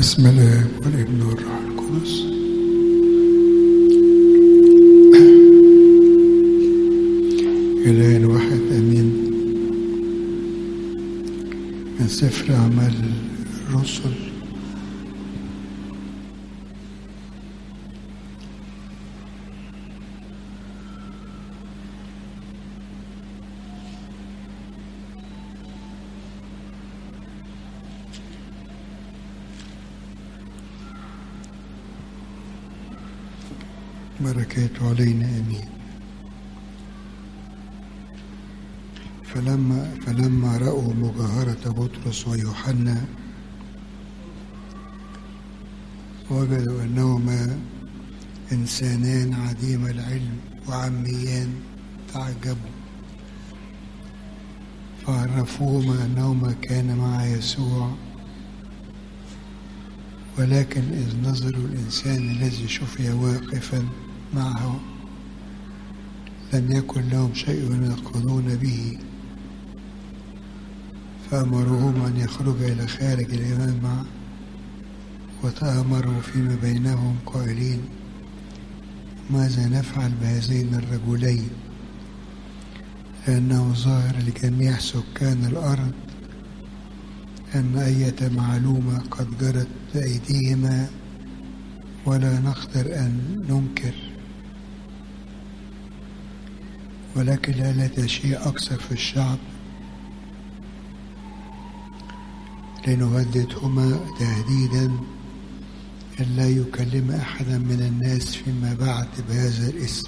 بسم الله والابن والروح القدس. إله واحد آمين. من سفر أعمال الرسل بركاته علينا آمين. فلما رأوا مجاهرة بطرس ويوحنا وجدوا أنهما إنسانان عديم العلم وعميان تعجبوا، فعرفوهما أنهما كان مع يسوع، ولكن إذ نظروا الإنسان الذي شفي واقفا معه لم يكن لهم شيء يناقضون به، فأمروهم أن يخرج إلى خارج الجماعة وتآمروا فيما بينهم قائلين: ماذا نفعل بهذين الرجلين؟ لأنه ظاهر لجميع سكان الأرض أن أية معلومة قد جرت بأيديهما ولا نقدر أن ننكر، ولكن لا شيء أكثر في الشعب لنهددهما تهديدا ألا يكلم أحدا من الناس فيما بعد بهذا الاسم،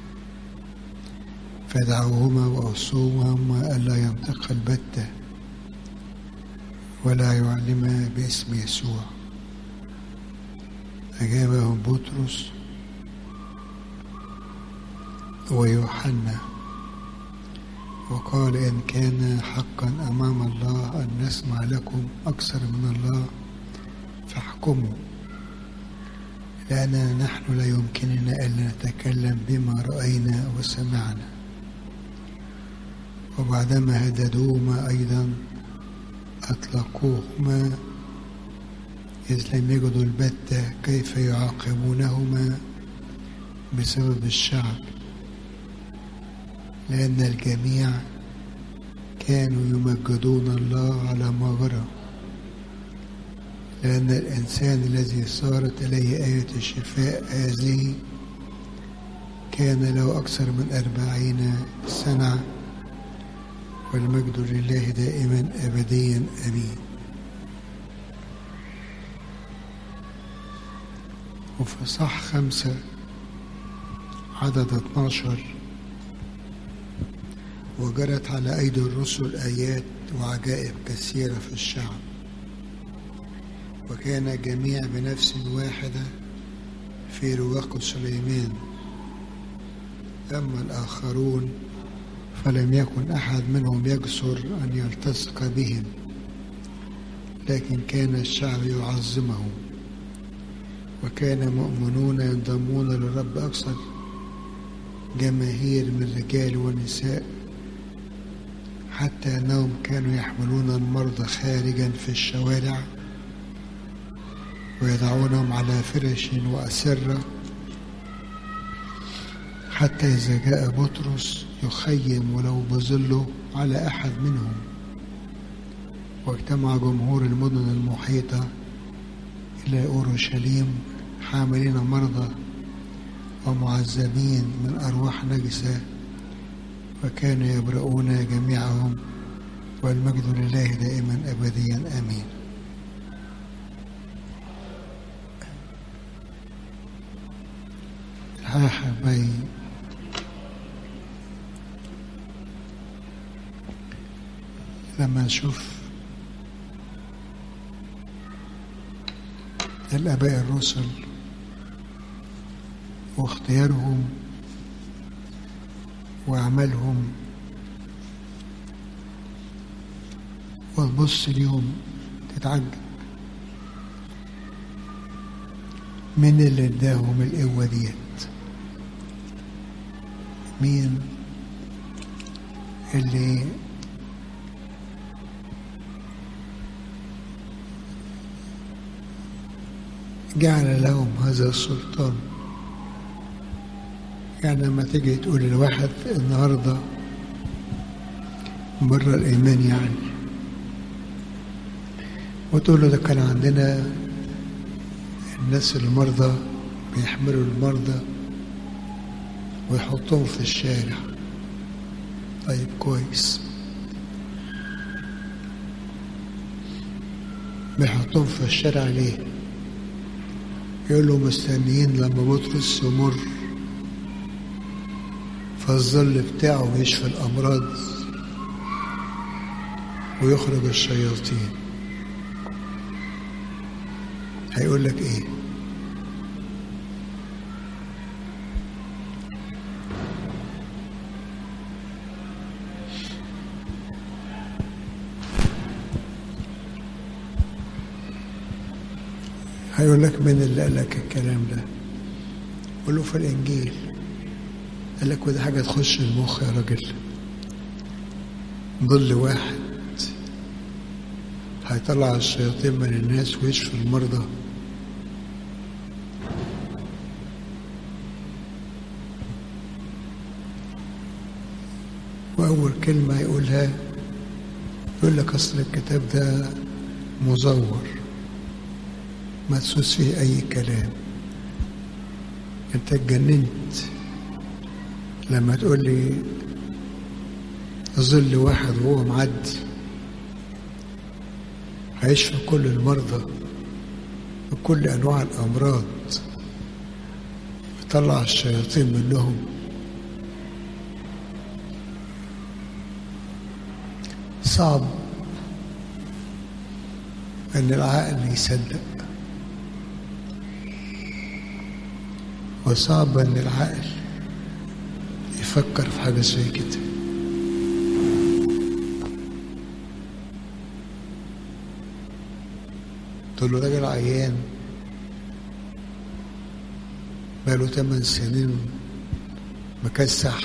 فدعوهما وأوصوهما ألا ينطق البتة ولا يعلم باسم يسوع. أجابهم بطرس ويوحنا وقال: إن كان حقا أمام الله أن نسمع لكم أكثر من الله فاحكموا، لأننا نحن لا يمكننا ألا نتكلم بما رأينا وسمعنا. وبعدما هددوهما أيضا أطلقوهما، إذ لم يجدوا البتة كيف يعاقبونهما بسبب الشعب، لأن الجميع كانوا يمجدون الله على ما جرى، لأن الإنسان الذي صارت إليه آية الشفاء هذه كان له أكثر من 40 سنة، والمجد لله دائما أبديا آمين. وفي صح 5 عدد 12: وجرت على أيدي الرسل آيات وعجائب كثيرة في الشعب، وكان الجميع بنفس واحدة في رواق سليمان. أما الآخرون فلم يكن أحد منهم يجسر أن يلتصق بهم، لكن كان الشعب يعظمهم، وكان مؤمنون ينضمون للرب أكثر جماهير من رجال ونساء، حتى أنهم كانوا يحملون المرضى خارجا في الشوارع ويضعونهم على فرش وأسرة، حتى إذا جاء بطرس يخيم ولو بظله على أحد منهم. واجتمع جمهور المدن المحيطة إلى أورشليم حاملين مرضى ومعذبين من أرواح نجسة، وكانوا يبرؤون جميعهم، والمجد لله دائما أبديا آمين. الحقيقة لما نشوف الآباء الرسل واختيارهم وأعمالهم وتبص ليهم تتعجب مين اللي اداهم القوة ديت، مين اللي جعل لهم هذا السلطان. يعني لما تيجي تقول لواحد النهارده بره الإيمان يعني، وتقول له ده كان عندنا الناس المرضى بيحملوا المرضى ويحطوهم في الشارع. طيب كويس، بيحطوهم في الشارع ليه؟ يقول له مستنيين لما بطرس يمر فالظل بتاعه يشفي الأمراض ويخرج الشياطين. هيقول لك ايه؟ هيقول لك مين اللي قال لك الكلام ده؟ قول له في الإنجيل. قال لك ودي حاجة تخش المخ يا راجل؟ ظل واحد هيطلع الشياطين من الناس ويشفي المرضى؟ وأول كلمة يقولها يقول لك أصل الكتاب ده مزور مدسوس فيه أي كلام. أنت اتجننت لما تقول لي ظل واحد وهو معدي هيشفي كل المرضى وكل أنواع الأمراض ويطلع الشياطين منهم. صعب أن العقل يصدق، وصعب أن العقل يفكر في حاجة زي كده. تقول له راجل عيان بقاله 8 سنين مكسح،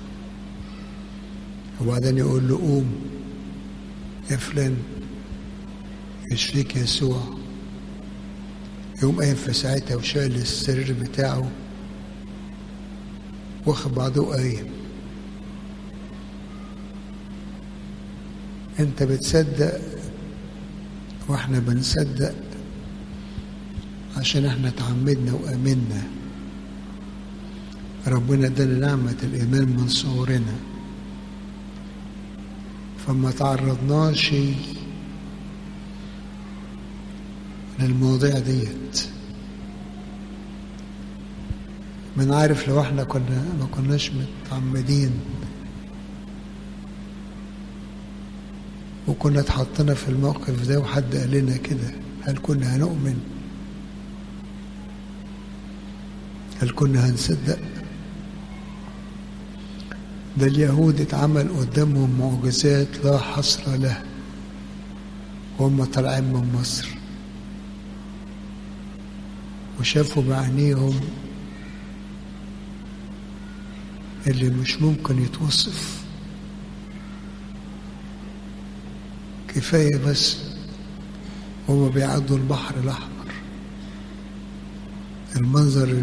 وبعدين يقول له قوم يا فلان يشفيك يسوع، يقوم قايم في ساعتها وشايل السرير بتاعه واخد بعضه وقايم. انت بتصدق واحنا بنصدق عشان احنا اتعمدنا وامنا. ربنا ادانا نعمة الإيمان من صغرنا، فما تعرضناش للمواضيع ديت. من عارف لو احنا ما كناش متعمدين وكنا اتحطنا في الموقف ده وحد قال لنا كده، هل كنا هنؤمن؟ هل كنا هنصدق؟ ده اليهود اتعمل قدامهم معجزات لا حصر لها وهم طالعين من مصر، وشافوا بعينيهم اللي مش ممكن يتوصف. كفاية بس هما بيعدوا البحر الأحمر، المنظر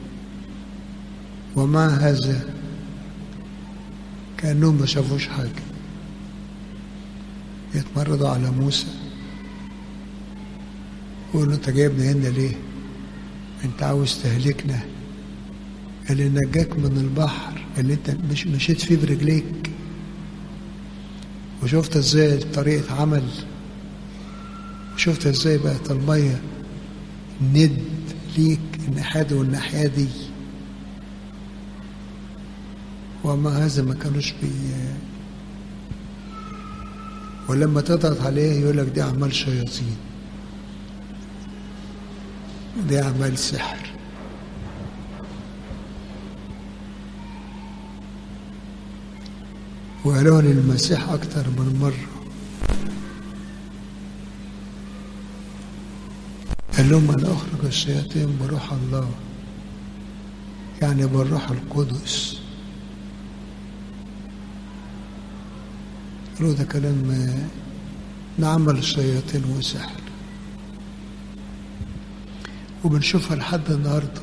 ومع هذا كأنهم ما شافوش حاجة. يتمردوا على موسى يقولوا انت جايبنا هنا ليه؟ انت عاوز تهلكنا؟ اللي نجاك من البحر اللي انت مش مشيت فيه برجليك وشفت ازاي طريقة عمل، وشفت ازاي بقت المية ند ليك الناحية دي والناحية دي، وما هذا ما كانوش ولما تضغط عليه يقول لك دي أعمال شياطين، دي أعمال سحر. وقالوا للمسيح أكتر من مرة، قال لهم أنا أخرج الشياطين بروح الله، يعني بالروح القدس. قالوا ده كلام نعمل الشياطين وسحر. وبنشوفها لحد النهارده.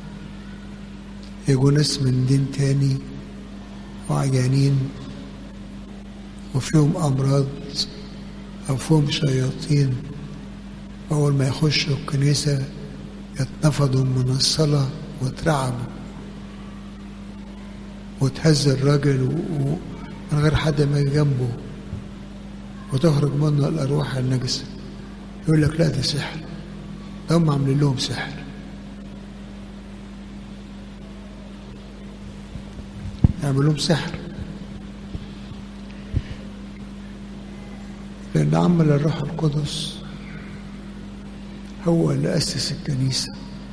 يجوا ناس من دين تاني وعيانين وفيهم أمراض أو فيهم شياطين، أول ما يخشوا الكنيسة يتنفضوا من الصلاة وترعبوا وتهز الراجل من غير حد ما جنبه وتخرج منه الأرواح النجسة. يقول لك لا ده سحر، ده هم عاملين لهم سحر. يعملوا لهم سحر، لأن عمل الروح القدس هو اللي أسس الكنيسة،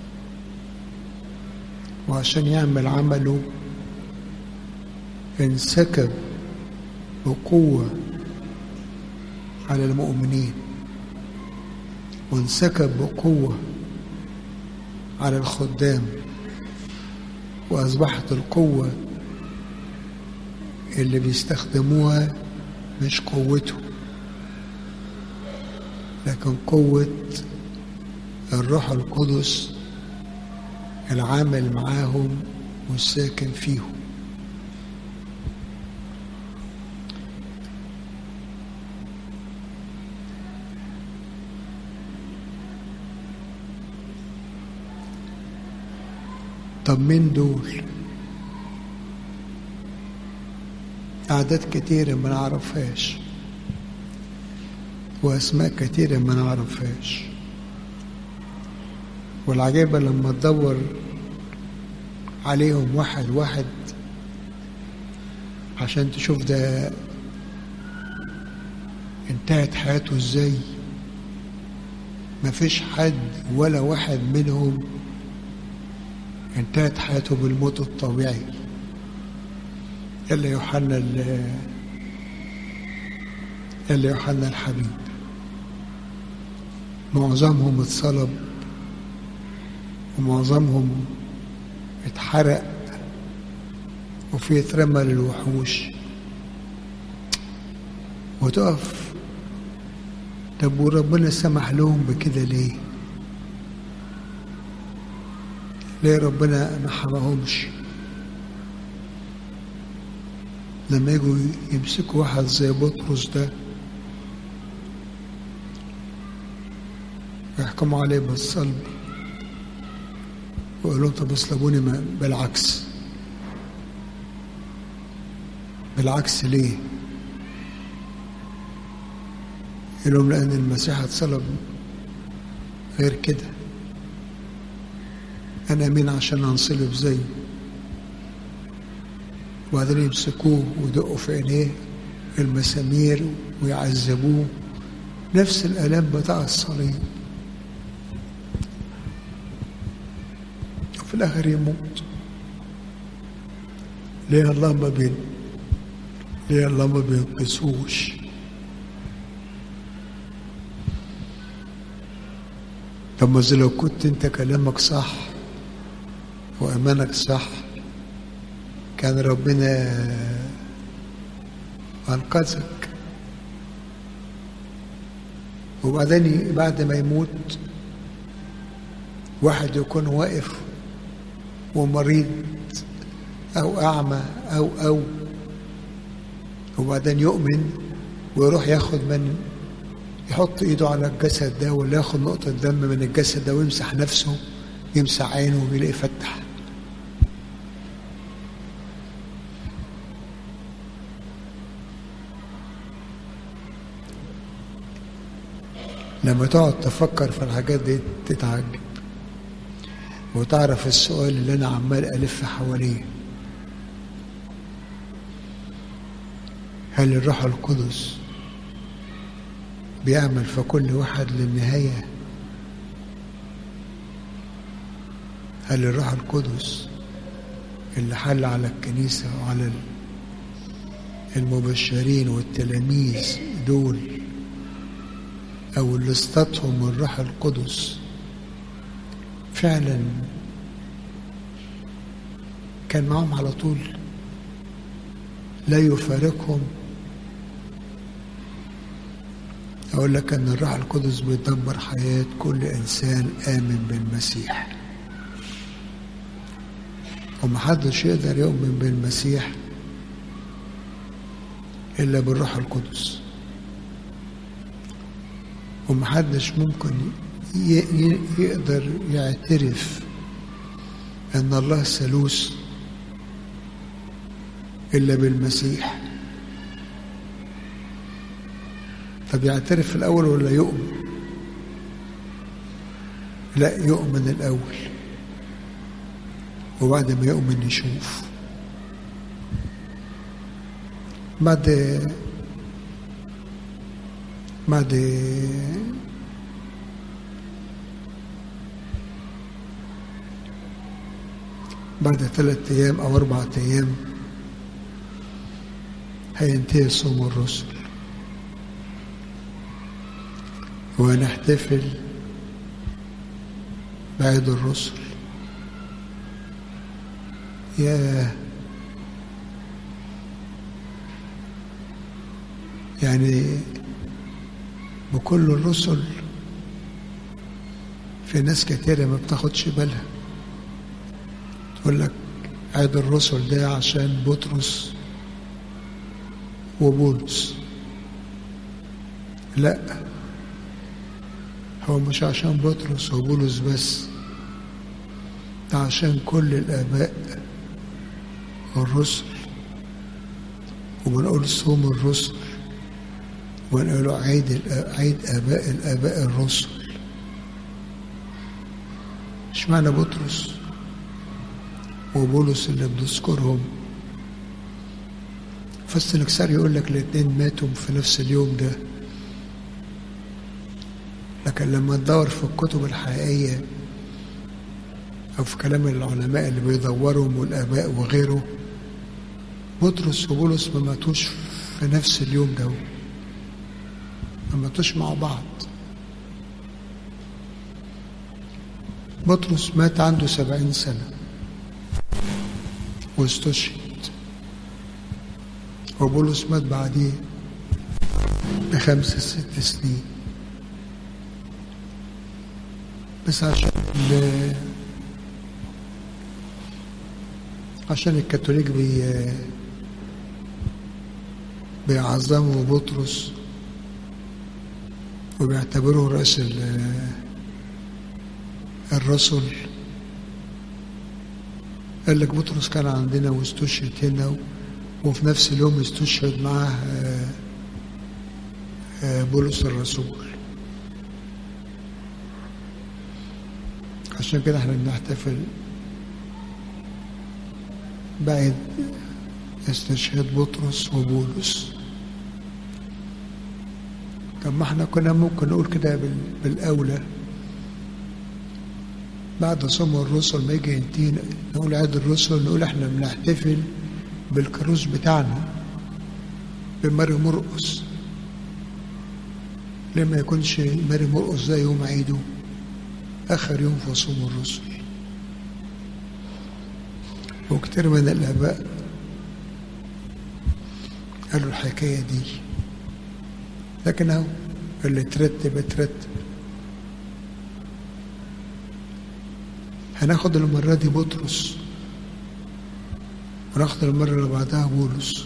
وعشان يعمل عمله انسكب بقوة على المؤمنين وانسكب بقوة على الخدام، وأصبحت القوة اللي بيستخدموها مش قوته، لكن قوة الروح القدس العامل معاهم والساكن فيهم. طب مين دول؟ أعداد كتيرة ما نعرفهاش وأسماء كتيرة ما نعرفهاش، والعجيبة لما تدور عليهم واحد واحد عشان تشوف ده انتهت حياته ازاي، مفيش حد ولا واحد منهم انتهت حياته بالموت الطبيعي إلا يوحنا الحبيب. معظمهم اتصلب ومعظمهم اتحرق وفي اترمى للوحوش. وتقف طب وربنا سمح لهم بكده ليه؟ ليه ربنا ما حماهمش؟ لما يجوا يمسكوا واحد زي بطرس ده ويحكموا عليه بالصلب ويقولوا لهم طب اصلبوني، بالعكس ليه؟ يقول لهم لأن المسيح اتصلب غير كده، أنا مين عشان أنصلب زيه؟ وبعدين يمسكوه ويدقوا في عينيه المسامير ويعذبوه نفس الآلام بتاع الصليب، وفي الآخر يموت. ليه الله ما بينقذوش؟ طب ما لو كنت انت كلامك صح وإيمانك صح كان ربنا أنقذك. وبعدين بعد ما يموت واحد يكون واقف ومريض أو أعمى أو وبعدين يؤمن ويروح يحط إيده على الجسد ده ولا ياخد نقطة دم من الجسد ده ويمسح نفسه، يمسح عينه ويلاقي فتح. لما تقعد تفكر في الحاجات دي تتعجب وتعرف السؤال اللي أنا عمال ألف حواليه: هل الروح القدس بيعمل في كل واحد للنهاية؟ هل الروح القدس اللي حل على الكنيسة وعلى المبشرين والتلاميذ دول أو اللي اصطادهم الروح القدس فعلا كان معهم على طول لا يفارقهم، أقول لك أن الروح القدس بيدبر حياة كل إنسان آمن بالمسيح، ومحدش يقدر يؤمن بالمسيح إلا بالروح القدس، ومحدش ممكن يقدر يعترف أن الله ثالوث إلا بالمسيح. طب يعترف الأول ولا يؤمن؟ لا، يؤمن الأول، وبعد ما يؤمن يشوف. بعد 3 أيام أو 4 أيام هينتهي صوم الرسل، ونحتفل بعيد الرسل. يعني بكل الرسل في ناس كتيرة ما بتاخدش بالها، تقول لك عيد الرسل ده عشان بطرس وبولس. لا، هو مش عشان بطرس وبولس بس، ده عشان كل الآباء والرسل. وبنقول صوم الرسل، ونقول عيد الآباء الرسل. اشمعنى بطرس وبولس اللي بنذكرهم؟ فالسنكسار يقول لك الاتنين ماتوا في نفس اليوم ده، لكن لما تدور في الكتب الحقيقية أو في كلام العلماء اللي بيدورهم والآباء وغيره، بطرس وبولس ما ماتوش في نفس اليوم ده، ما ماتوش مع بعض. بطرس مات عنده 70 سنة واستشهد، وبولس مات بعديه ب5 6 سنين. بس عشان الكاثوليك بيعظموا بطرس وبيعتبروه رأس الرسل. قال لك بطرس كان عندنا واستشهد هنا، وفي نفس اليوم استشهد معاه بولس الرسول. عشان كده احنا بنحتفل بعد استشهاد بطرس وبولس. طب ما احنا كنا ممكن نقول كده بالأولى بعد صوم الرسل ما يجي ينتهي نقول عيد الرسل، نقول احنا بنحتفل بالكروس بتاعنا بماري مرقس. ليه ما يكونش ماري مرقس ده يوم عيده آخر يوم في صوم الرسل؟ وكتير من الآباء قالوا الحكاية دي، لكن اهو اللي اترتب. هناخد المرة دي بطرس، وناخد المرة اللي بعدها بولس،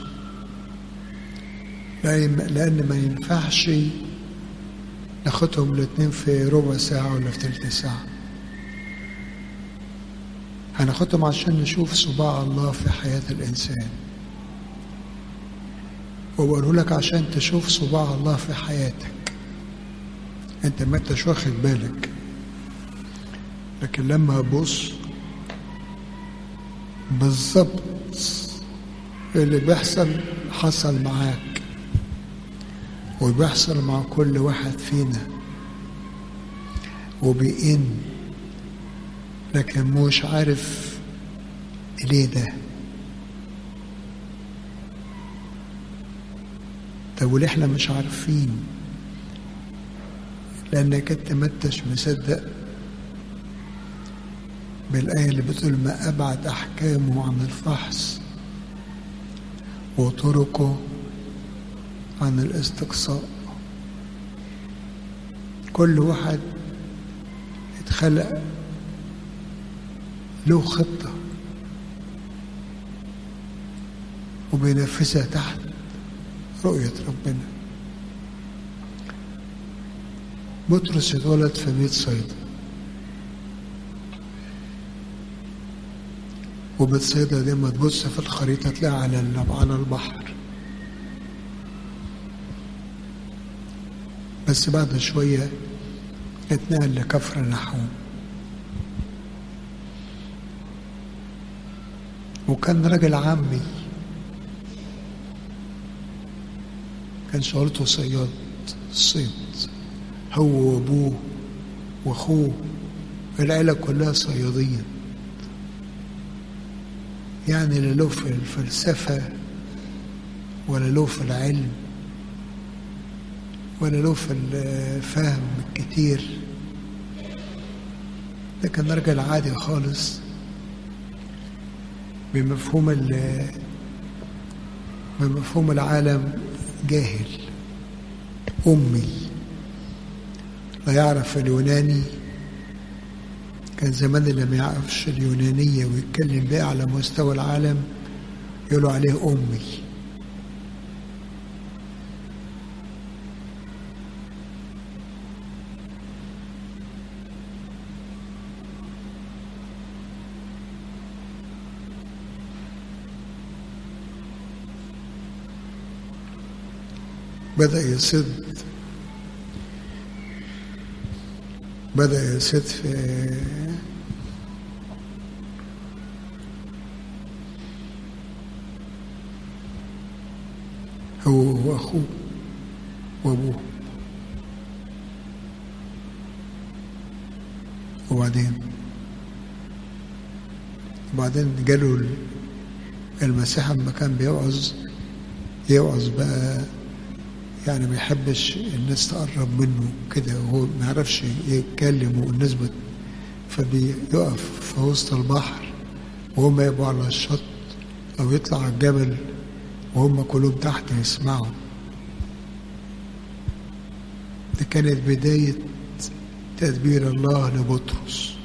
لأن ما ينفعش ناخدهم الاتنين في ربع ساعة ولا في 3 ساعة. هناخدهم عشان نشوف صباع الله في حياة الإنسان. وبقوله لك عشان تشوف صباع الله في حياتك، انت ما انتش واخد بالك، لكن لما ابص بالظبط اللي بيحصل حصل معاك وبيحصل مع كل واحد فينا وبيئن، لكن مش عارف ليه ده. طب وليه احنا مش عارفين؟ لانك انت ما انتش مصدق بالآية اللي بتقول ما أبعد أحكامه عن الفحص وطرقه عن الاستقصاء. كل واحد اتخلق له خطة وبينفذها تحت رؤية ربنا. بطرس اتولد في بيت صيدا، وبيت صيدا دي لما تبص في الخريطة تلاقيها على البحر. بس بعد شوية اتنقل لكفر نحوم، وكان راجل عمي، كان شغلته صياد صيد، هو وابوه واخوه، العيلة كلها صيادين. يعني لا له في الفلسفة ولا له في العلم ولا له في الفهم الكتير. ده كان راجل عادي خالص بمفهوم العالم، جاهل أمي لا يعرف اليوناني. كان زمان اللي ما يعرفش اليونانية ويتكلم بها على مستوى العالم يقولوا عليه أمي. بدأ يصيد في هو وأخوه وأبوه. وبعدين جاله المسيح لما كان يوعظ بقى، يعني ما يحبش الناس تقرب منه كده، وهو ما يعرفش يتكلم والناس فبيقف في وسط البحر وهم يبقوا على الشط، أو يطلع على الجبل وهم كلهم تحت يسمعوا. دي كانت بداية تدبير الله لبطرس.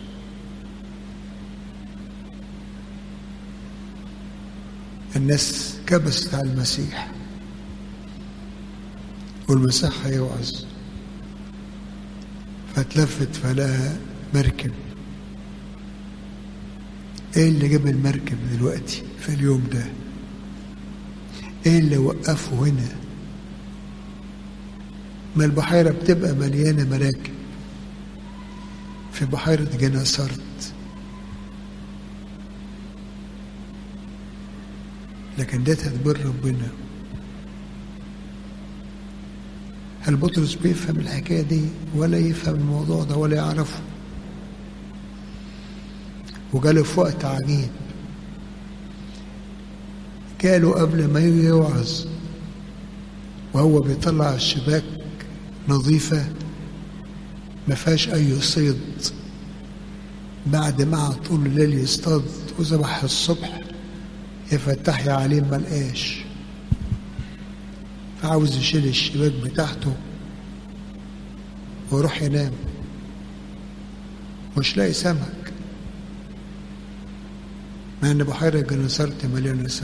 الناس كبست على المسيح والمسيح هيوعظ، فاتلفت فلقى مركب. ايه اللي جاب المركب دلوقتي في اليوم ده؟ ايه اللي وقفه هنا؟ ما البحيرة بتبقى مليانة مراكب في بحيرة جناسرت، لكن ده تدبير ربنا. هل بطرس بيفهم الحكاية دي ولا يفهم الموضوع ده ولا يعرفه؟ وجاله في وقت عجيب، جاله قبل ما يوعظ وهو بيطلع الشباك نظيفة ما فيهاش أي صيد، بعد ما طول الليل يصطاد وذبح الصبح يفتح يا عليه ملقاش، فعاوز يشيل الشباك بتاعته ويروح ينام، مش لاقي سمك، مع ان بحيرة جنسرت مليانة سمك.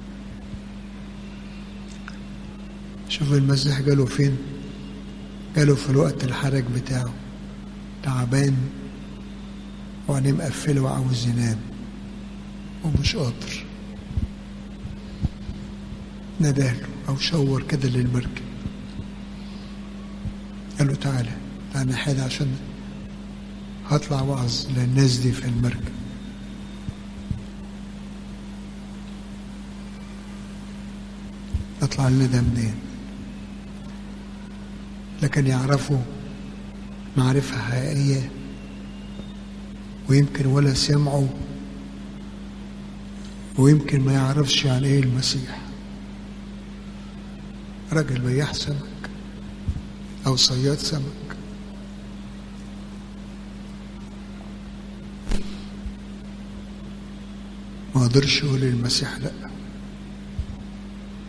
شوف المسيح جاله فين؟ جاله في الوقت الحرج بتاعه، تعبان وعينيه مقفلة وعاوز ينام ومش قادر. ندهله أو شور كده للمركب، قال له تعالى أنا حاجة عشان هطلع وعظ للناس دي في المركب. اطلع لنا ده منين؟ لكن يعرفوا معرفة حقيقية، ويمكن ولا سمعوا، ويمكن ما يعرفش يعني ايه المسيح. راجل بياع سمك او صياد سمك، ما قدرش يقول المسيح لا.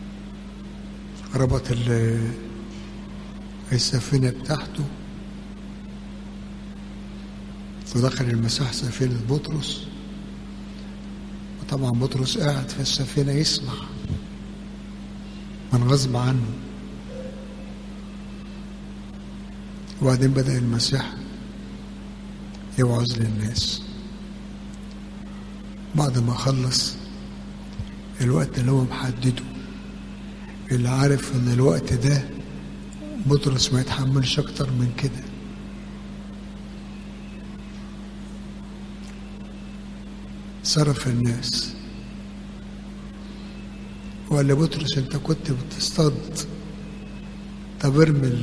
ربط السفينة بتاعته ودخل المسيح سفينة بطرس، وطبعا بطرس قاعد في السفينة يسمع من غصب عنه. وبعدين بدأ المسيح يوعظ للناس. بعد ما خلص الوقت اللي هو محدده، اللي عارف ان الوقت ده بطرس ما يتحملش اكتر من كده، صرف الناس وقال لبطرس انت كنت بتصطاد، طب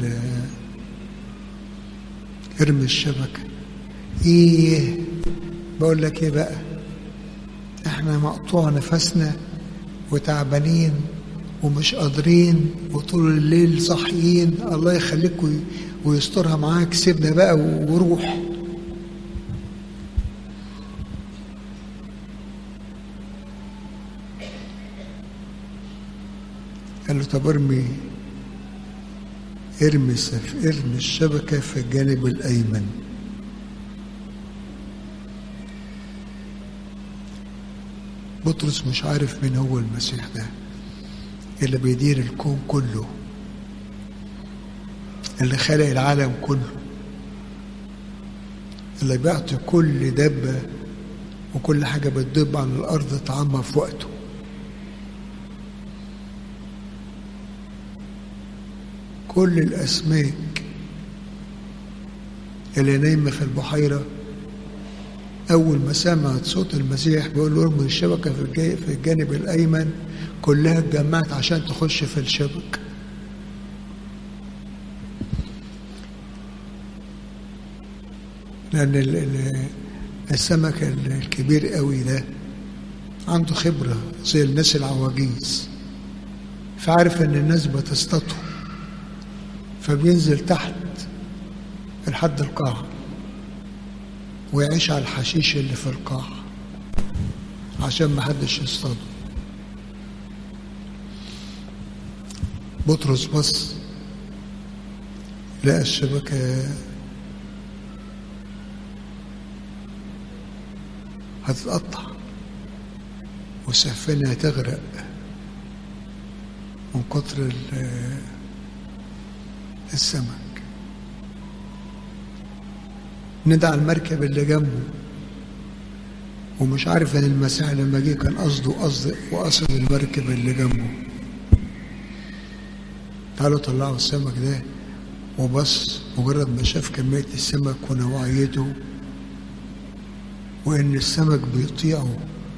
ارمي الشبكة. ايه بقول لك ايه بقى، احنا مقطوع نفسنا وتعبانين ومش قادرين وطول الليل صاحيين، الله يخليك ويسترها معاك، سيبنا بقى وروح. قال له طب ارمي الشبكة في الجانب الأيمن. بطرس مش عارف مين هو المسيح ده اللي بيدير الكون كله، اللي خلق العالم كله، اللي بيعطي كل دابة وكل حاجة بتدب على الأرض طعامها في وقته. كل الأسماك اللي نايمة في البحيرة أول ما سمعت صوت المسيح بيقول له ارمي الشبكة في الجانب الأيمن، كلها اتجمعت عشان تخش في الشبك. لأن السمك الكبير قوي ده عنده خبرة زي الناس العواجيز، فعارف إن الناس بتصطاده، فبينزل تحت لحد القاع ويعيش على الحشيش اللي في القاع عشان محدش يصطاده. بطرس بص لقى الشبكة هتتقطع والسفينة هتغرق من كتر السمك. ندى المركب اللي جنبه ومش عارف ان المسيح لما جه كان قصد المركب اللي جنبه. تعالوا طلعوا السمك ده، وبص مجرد ما شاف كمية السمك ونوعيته وان السمك بيطيعه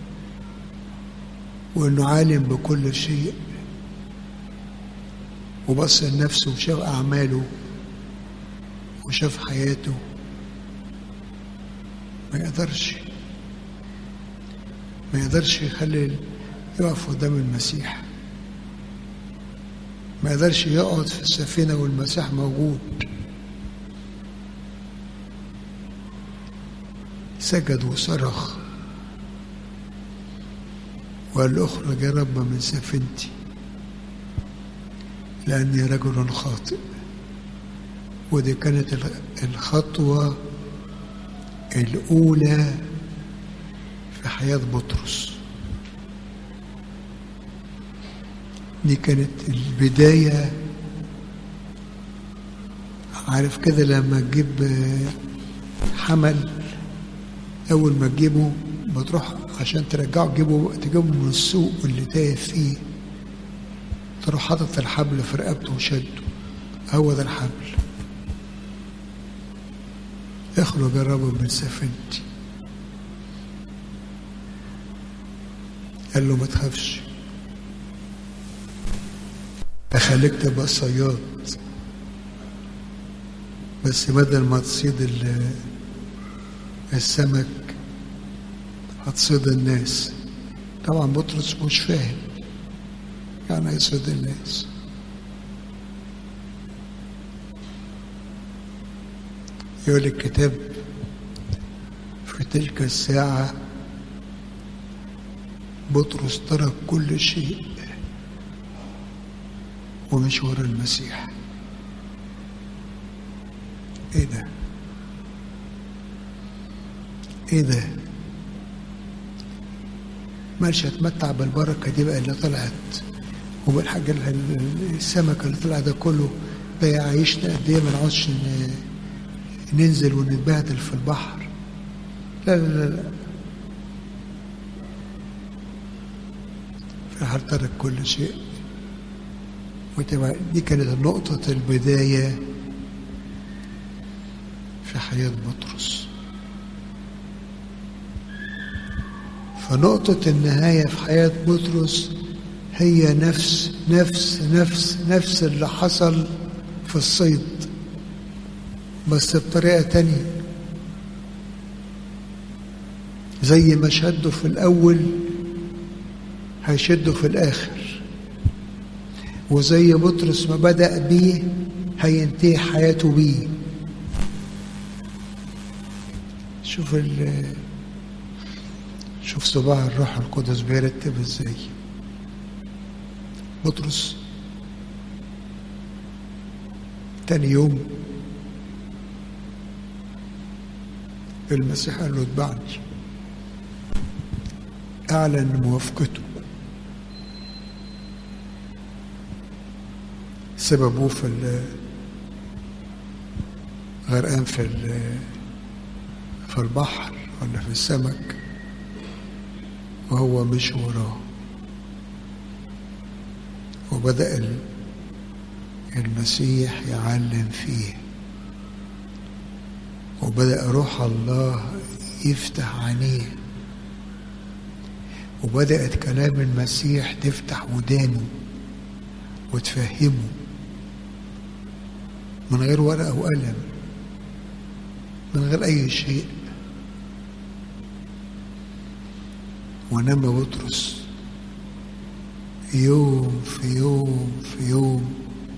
وانه عالم بكل شيء، وبص لنفسه وشاف اعماله وشاف حياته، ما يقدرش يخلي يقف قدام المسيح، ما يقدرش يقعد في السفينة والمسيح موجود. سجد وصرخ وقال له اخرج يا رب من سفينتي لأني رجل خاطئ. ودي كانت الخطوة الأولى في حياة بطرس، دي كانت البداية. عارف كده لما تجيب حمل أول ما تجيبه بتروح عشان ترجعه تجيبه من السوق اللي تايه فيه، تروح حاطط الحبل في رقبته وشده، هو ده الحبل. اخرج يا رب من سفينتي. قال له ما تخافش، اخليك تبقى صياد، بس بدل ما تصيد السمك هتصيد الناس. طبعا بطرس مش فاهم يعني يصيد الناس. يقول الكتاب في تلك الساعة بطرس ترك كل شيء ومشي ورا المسيح. ايه ده؟ ايه ده؟ مالش اتمتع بالبركه دي بقى اللي طلعت، وبالحاجه السمكه اللي طلع ده كله، ده يعيشنا قد ايه ما نقعدش ننزل ونتبهدل في البحر. لا لا لا لا، راح ترك كل شيء. دي كانت نقطة البداية في حياة بطرس. فنقطة النهاية في حياة بطرس هي نفس اللي حصل في الصيد، بس بطريقة تانية. زي ما شدوا في الأول هيشدوا في الآخر، وزي بطرس ما بدأ بيه هينتهي حياته بيه. شوف صباع الروح القدس بيرتب ازاي. بطرس تاني يوم المسيح قال له اتبعني، اعلن موافقته. سببوه غرقان في البحر ولا في السمك، وهو مش وراه. وبدأ المسيح يعلم فيه، وبدأ روح الله يفتح عينيه، وبدأت كلام المسيح تفتح ودانه وتفهمه من غير ورقة وقلم، من غير أي شيء. ونما بطرس يوم في يوم في يوم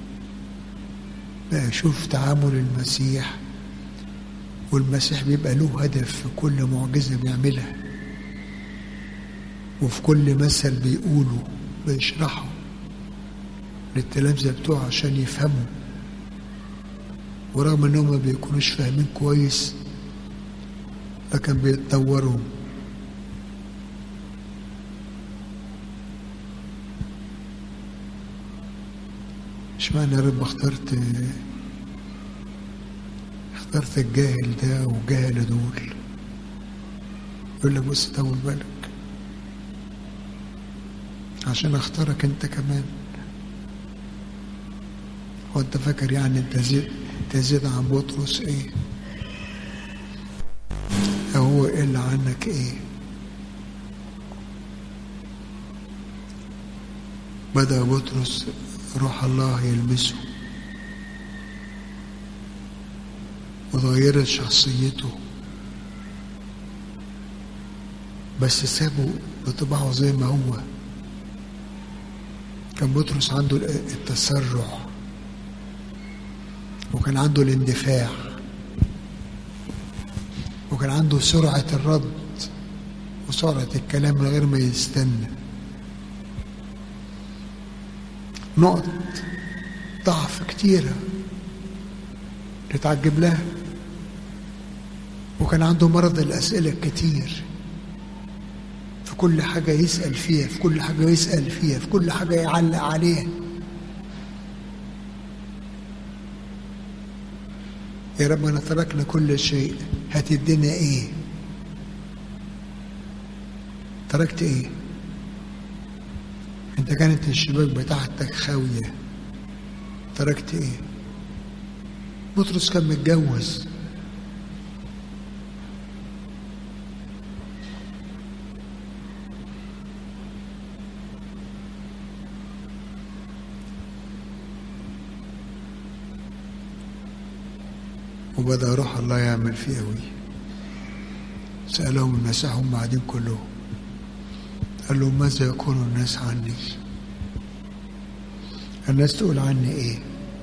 بقى يشوف تعامل المسيح، والمسيح بيبقى له هدف في كل معجزة بيعملها، وفي كل مثل بيقوله بيشرحه للتلامذة بتوعه عشان يفهموا. ورغم انهم ما بيكونوش فاهمين كويس، لكن بيتدوروا. اشمعنى يا رب اخترت الجاهل ده والجاهل دول؟ يقول لك بص طول بالك عشان اختارك انت كمان. هو انت فاكر يعني انت تزيد عن بطرس ايه؟ او هو يقل عنك ايه؟ بدأ بطرس روح الله يلمسه وتغيرت شخصيته، بس سابه بطباعه زي ما هو. كان بطرس عنده التسرع، وكان عنده الاندفاع، وكان عنده سرعة الرد وسرعة الكلام من غير ما يستنى. نقط ضعف كتيرة تتعجب لها. وكان عنده مرض الأسئلة الكتير، في كل حاجة يسأل فيها، في كل حاجة يسأل فيها، في كل حاجة يعلق عليها. يا رب أنا تركنا كل شيء، هتدينا إيه؟ تركت إيه؟ أنت كانت الشباك بتاعتك خاوية، تركت إيه؟ بطرس كان متجوز، وبدأ روح الله يعمل فيه قوي. سألهم المسيح هم قاعدين كلهم، قال لهم ماذا يقول الناس عني؟ الناس تقول عني ايه؟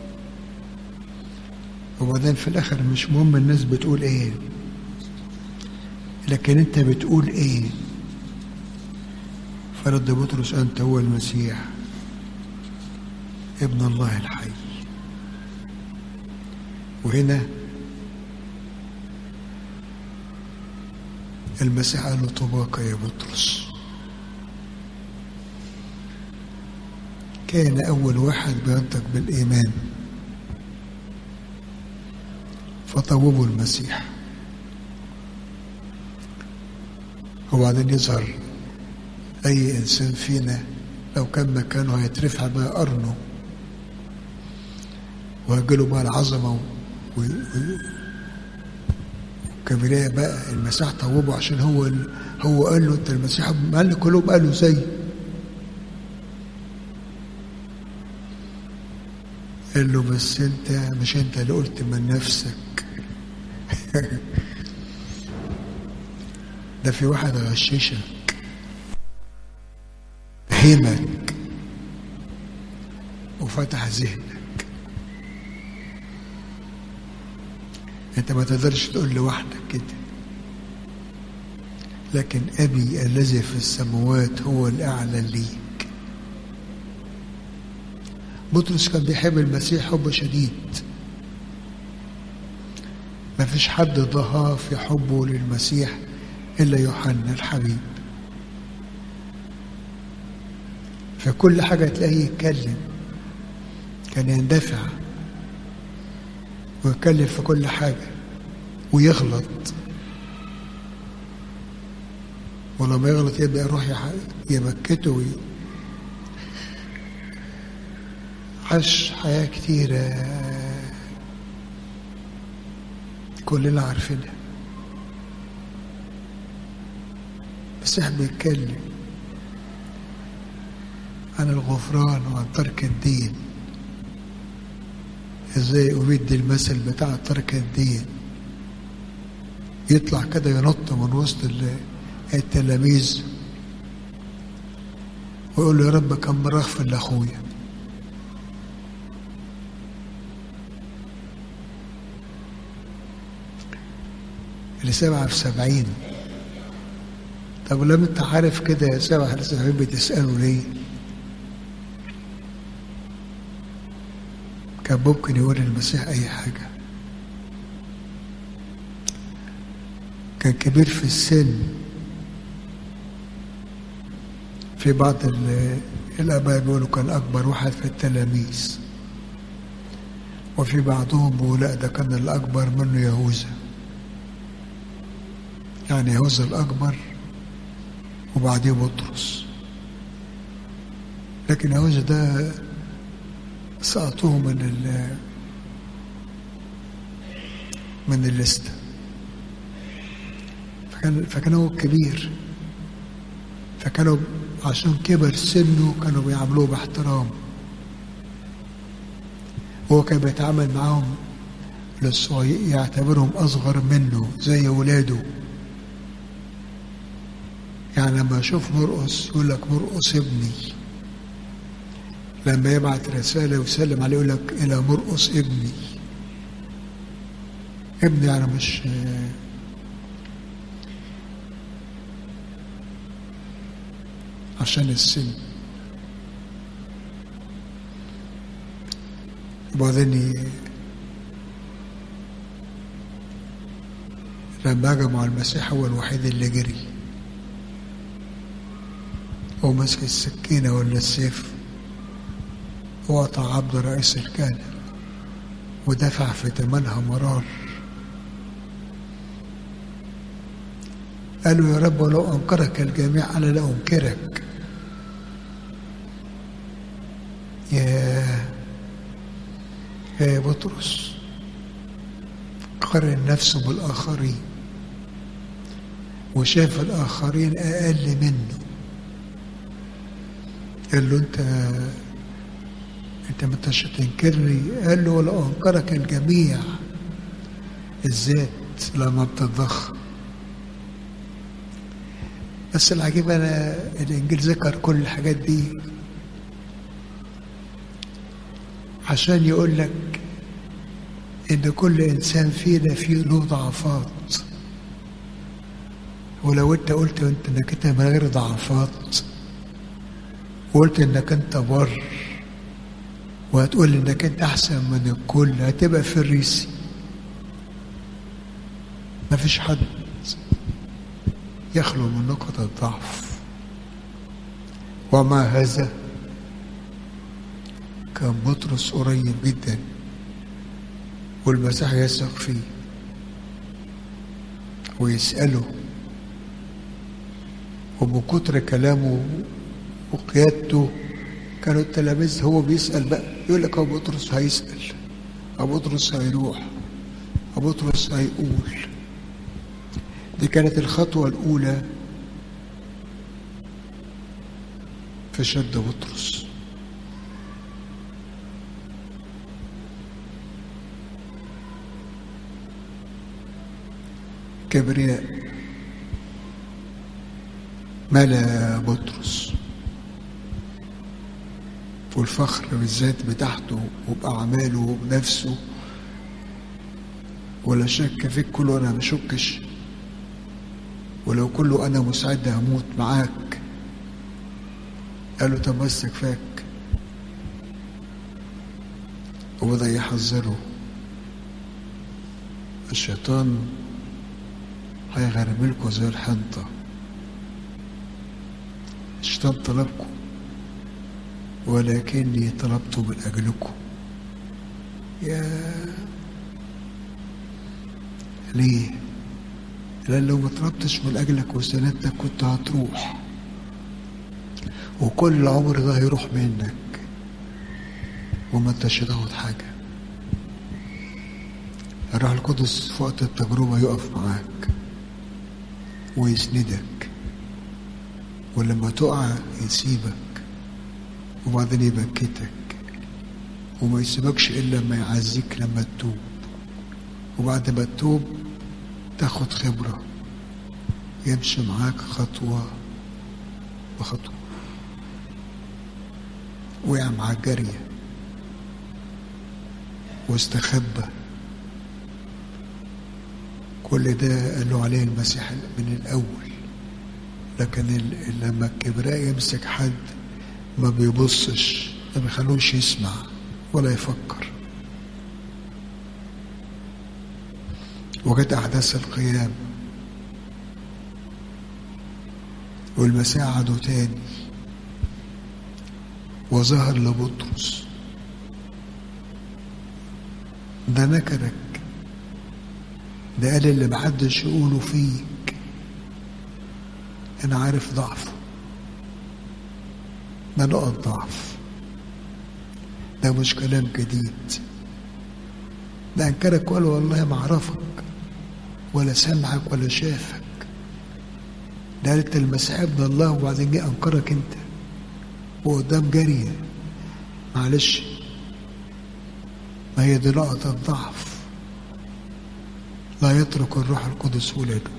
وبعدين في الاخر مش مهم الناس بتقول ايه، لكن انت بتقول ايه؟ فرد بطرس انت هو المسيح ابن الله الحي. وهنا المسيح قال له طوباك يا بطرس. كان أول واحد بينطق بالإيمان فطوبه المسيح. وبعدين يظهر أي إنسان فينا لو كان مكانه هيترفع بقى قرنه وهيجيله بقى العظمة وكبرياء بقى. المسيح طوبه عشان هو قال له أنت المسيح، قال له كلهم قالوا زي. قال له بس أنت مش أنت اللي قلت من نفسك ده في واحد غششك فهمك وفتح ذهنك. انت ما تقدرش تقول لوحدك كده، لكن ابي الذي في السماوات هو الاعلى ليك. بطرس كان بيحب المسيح حب شديد، ما فيش حد ضاهاه في حبه للمسيح إلا يوحنا الحبيب. فكل حاجة تلاقيه يتكلم، كان يندفع ويتكلم في كل حاجة ويغلط، ولما يغلط يبدأ يروح يبكته عاش حياة كتيرة كلنا عارفينها. المسيح بيتكلم عن الغفران وعن ترك الدين، ازاي وبيدي المثل بتاع ترك الدين. يطلع كده ينط من وسط التلاميذ ويقول له يا رب كم مرة اغفر لاخويا. اللي 7 في 70. طب لما انت عارف كده يا 7 في 70 بتسأله ليه؟ كان ممكن يقول المسيح أي حاجة. كان كبير في السن، في بعض الآباء بيقولوا كان أكبر واحد في التلاميذ، وفي بعضهم بيقولوا لا ده كان الأكبر منه يهوذا، يعني يهوذا الأكبر وبعديه بطرس. لكن يهوذا ده سقطوه من الليستة، فكان هو الكبير، فكانوا عشان كبر سنه كانوا بيعاملوه باحترام. هو كان بيتعامل معاهم للصغير، يعتبرهم أصغر منه زي ولاده. يعني لما يشوف مرقس يقول لك مرقس ابني، لما يبعت رسالة ويسلم عليه يقول لك إلى مرقس ابني. ابني يعني مش عشان السن. وبعدين لما هجموا على المسيح هو الوحيد اللي جري، هو ماسك السكينة ولا السيف، وقطع عبد رئيس الكهنة ودفع في ثمنها مرار. قالوا يا رب ولو أنكرك الجميع أنا لا أنكرك. يا بطرس قارن نفسه بالآخرين وشاف الآخرين أقل منه. قال له أنت ما انتش هتنكرني. قال له ولو أنكرك الجميع. الذات لما بتتضخم. بس العجيب أنا الإنجيل ذكر كل الحاجات دي عشان يقول لك إن كل إنسان فينا فيه له ضعفات، ولو أنت قلت إنك أنت من غير ضعفات وقلت إنك أنت بر وهتقول إنك أنت أحسن من الكل هتبقى فريسي. مفيش حد يخلو من نقط الضعف. ومع هذا كان بطرس قريب جدا والمسيح يثق فيه ويسأله، ومن كتر كلامه وقيادته كانوا التلاميذ هو بيسأل بقى، يقول لك أبو بطرس هيسأل، أبو بطرس هيروح، أبو بطرس هيقول. دي كانت الخطوة الأولى في شد بطرس. كبرياء ملا بطرس، والفخر بالذات بتاعته وبأعماله وبنفسه، ولا شك فيك كله أنا مشكش، ولو كله أنا مساعد هموت معاك. قال له تمسك فاك، وبدأ يحذره الشيطان هيغربلكوا زي الحنطة. الشيطان طلبكم ولكني طلبت من أجلكم. يا ليه؟ لأن لو ما طلبتش من أجلك وسندتك كنت هتروح، وكل العمر ده هيروح منك وما انتش هتاخد حاجة. الروح القدس في وقت التجربة يقف معاك ويسندك، ولما تقع يسيبك وبعدين يبكتك، وما يسيبكش إلا لما يعزيك لما تتوب، وبعد ما تتوب تاخد خبرة يمشي معاك خطوة بخطوة، وقع معاك جارية واستخبى. كل ده قالوا عليه المسيح من الأول. لكن لما الكبراء يمسك حد ما بيبصش، ما بيخلوش يسمع ولا يفكر. وجت أحداث القيامة والمسيح عادوا تاني وظهر لبطرس. ده نكرك، ده قال اللي محدش يقوله فيك، أنا عارف ضعفه، ده نقط ضعف، ده مش كلام جديد. ده أنكرك وقال والله ما أعرفك ولا سمعك ولا شافك. ده قالت المسيح ابن الله وبعدين جه أنكرك أنت وقدام جارية. معلش، ما هي دي نقطة الضعف. لا يترك الروح القدس ولاده،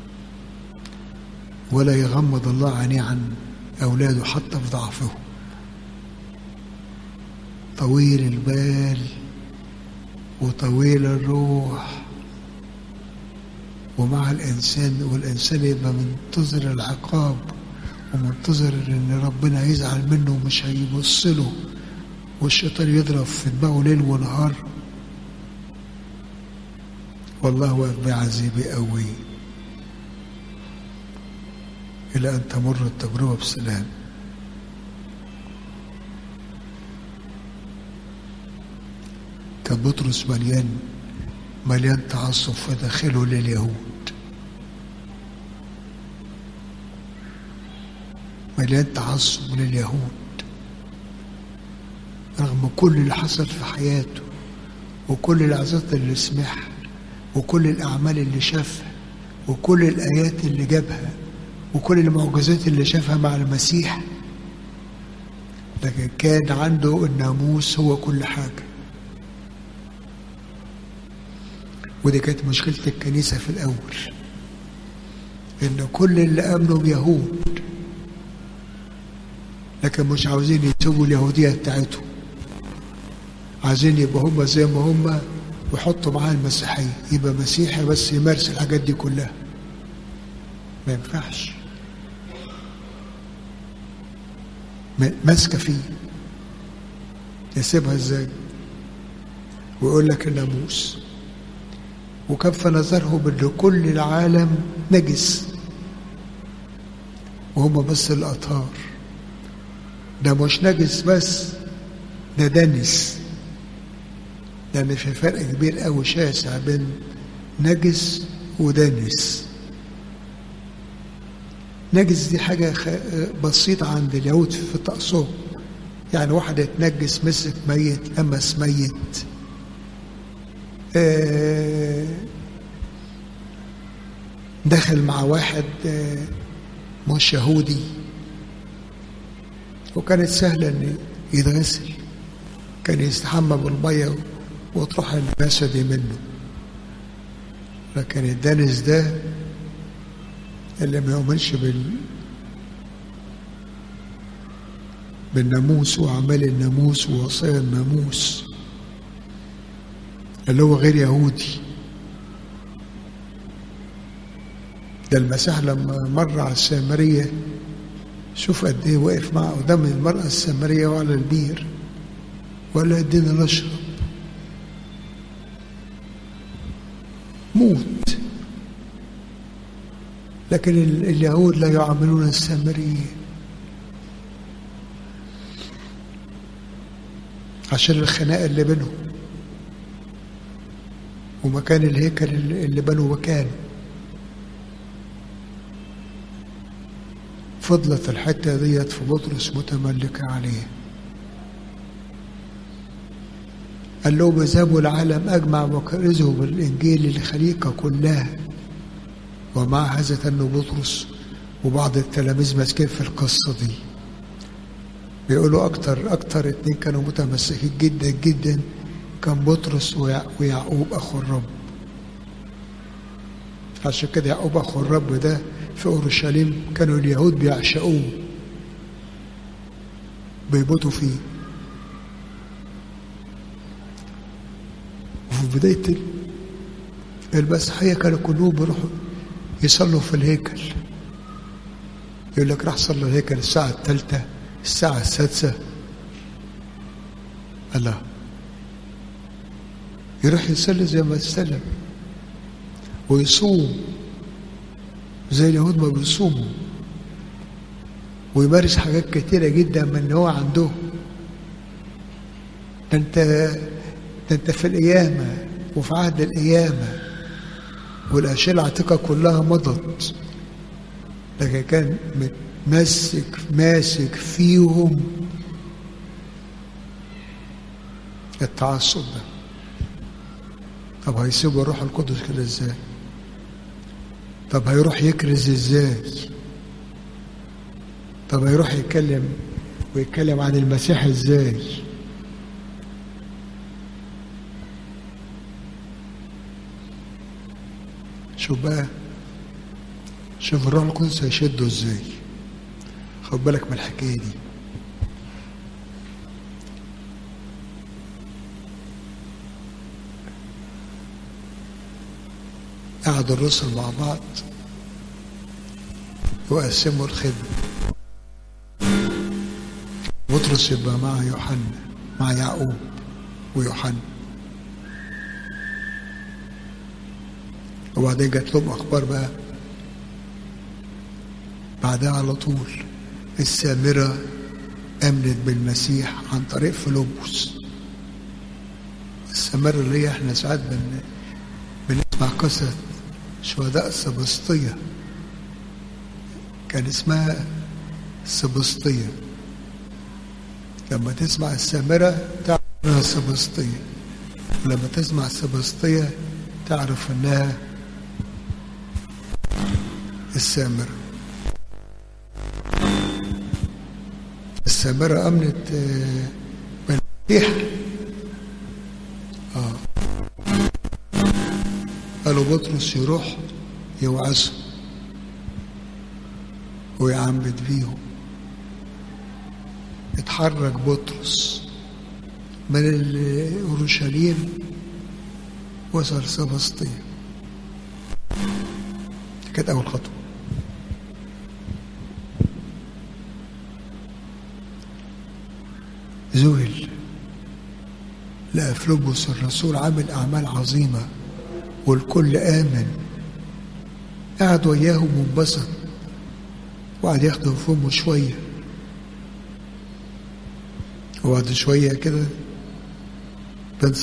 ولا يغمض الله عينيه عن أولاده حتى في ضعفهم. طويل البال وطويل الروح ومع الإنسان، والإنسان يبقى منتظر العقاب ومنتظر إن ربنا يزعل منه ومش هيبص له، والشيطان يضرب في دماغه ليل ونهار، والله واقف بعذابي قوي إلى أن تمر التجربة بسلام. كان بطرس مليان تعصب في داخله لليهود، مليان تعصب لليهود رغم كل اللي حصل في حياته وكل العظات اللي سمعها وكل الأعمال اللي شافها وكل الآيات اللي جابها وكل المعجزات اللي شافها مع المسيح. لكن كان عنده الناموس هو كل حاجة. ودي كانت مشكلة الكنيسة في الأول، إن كل اللي آمنوا بيهود لكن مش عاوزين يسيبوا اليهودية بتاعتهم، عايزين يبقوا هم زي ما هم ويحطوا معاه المسيحية، يبقى مسيحي بس يمارس الحاجات دي كلها. ما ينفعش، ماسكة فيه، يسيبها ازاي؟ ويقول لك الناموس. وكان في نظرهم ان كل العالم نجس وهم بس الأطهار. ده مش نجس بس، ده دنس، لأن في فرق كبير أوي شاسع بين نجس ودنس. نجس دي حاجة بسيطة عند اليهود في طقسهم، يعني واحد يتنجس، مسك ميت، لمس ميت، دخل مع واحد مش يهودي، وكانت سهلة ان يتغسل، كان يستحمى بالمية وتروح النجاسة دي منه. لكن الدنس ده اللي ما يؤمنش بالناموس وأعمال الناموس ووصايا الناموس، اللي هو غير يهودي. ده المسيح لما مر على السامرية، شوف قد ايه وقف معه قدام المرأة السامرية وعلى البير وقال لها ادينا نشرب. موت. لكن اليهود لا يعاملون السامريين عشان الخناقة اللي بينهم ومكان الهيكل اللي بنوا مكانه. فضلت الحتة ديت في بطرس متملكة عليه. قال لهم اذهبوا العالم أجمع وكرزوا بالإنجيل للخليقة كلها. ومع هذا تنو بطرس وبعض التلاميذ ماسكين في القصة دي، بيقولوا أكتر اتنين كانوا متمسكين جدا جدا كان بطرس ويعقوب أخو الرب. عشان كده يعقوب أخو الرب ده في أورشليم كانوا اليهود بيعشقوه، بيبوتوا فيه. وفي بداية المسيحية كانوا كلهم بيروحوا يصلوا في الهيكل. يقول لك راح صلى الهيكل الساعة 3، الساعة 6. الله، يروح يصلي زي ما يستلم ويصوم زي اليهود ما بيصوموا، ويمارس حاجات كتيرة جدا من اللي هو عندهم. ده انت في القيامة وفي عهد القيامة والأشياء العتيقة كلها مضت، لكن كان ماسك فيهم التعصب ده. طب هيسيبوا الروح القدس كده ازاي؟ طب هيروح يكرز ازاي؟ طب هيروح يتكلم عن المسيح ازاي؟ شوف بقى، شوف الروح القدس هيشده ازاي. خد بالك من الحكايه دي. قعدوا الرسل مع بعض وقسموا الخدمة. بطرس يبقى مع يوحنا، مع يعقوب ويوحنا. وبعدين جات لهم أخبار بقى بعدها على طول. السامرة آمنت بالمسيح عن طريق فيلبس. السامرة اللي هي احنا ساعات بنسمع قصة شهداء سبسطية، كان اسمها سبسطية. لما تسمع السامرة تعرف انها سبسطية، ولما تسمع سبسطية تعرف انها السامرة. السامرة أمنت بالمسيح. قالوا بطرس يروح يوعظهم ويعمد فيهم. اتحرك بطرس من اورشليم وصل سبسطية. كانت أول خطوة. ذهل لقى فيلبس الرسول عامل أعمال عظيمة والكل آمن. قعد وياهم وانبسط وقعد ياخده في فمه شوية، وبعد شوية كده بن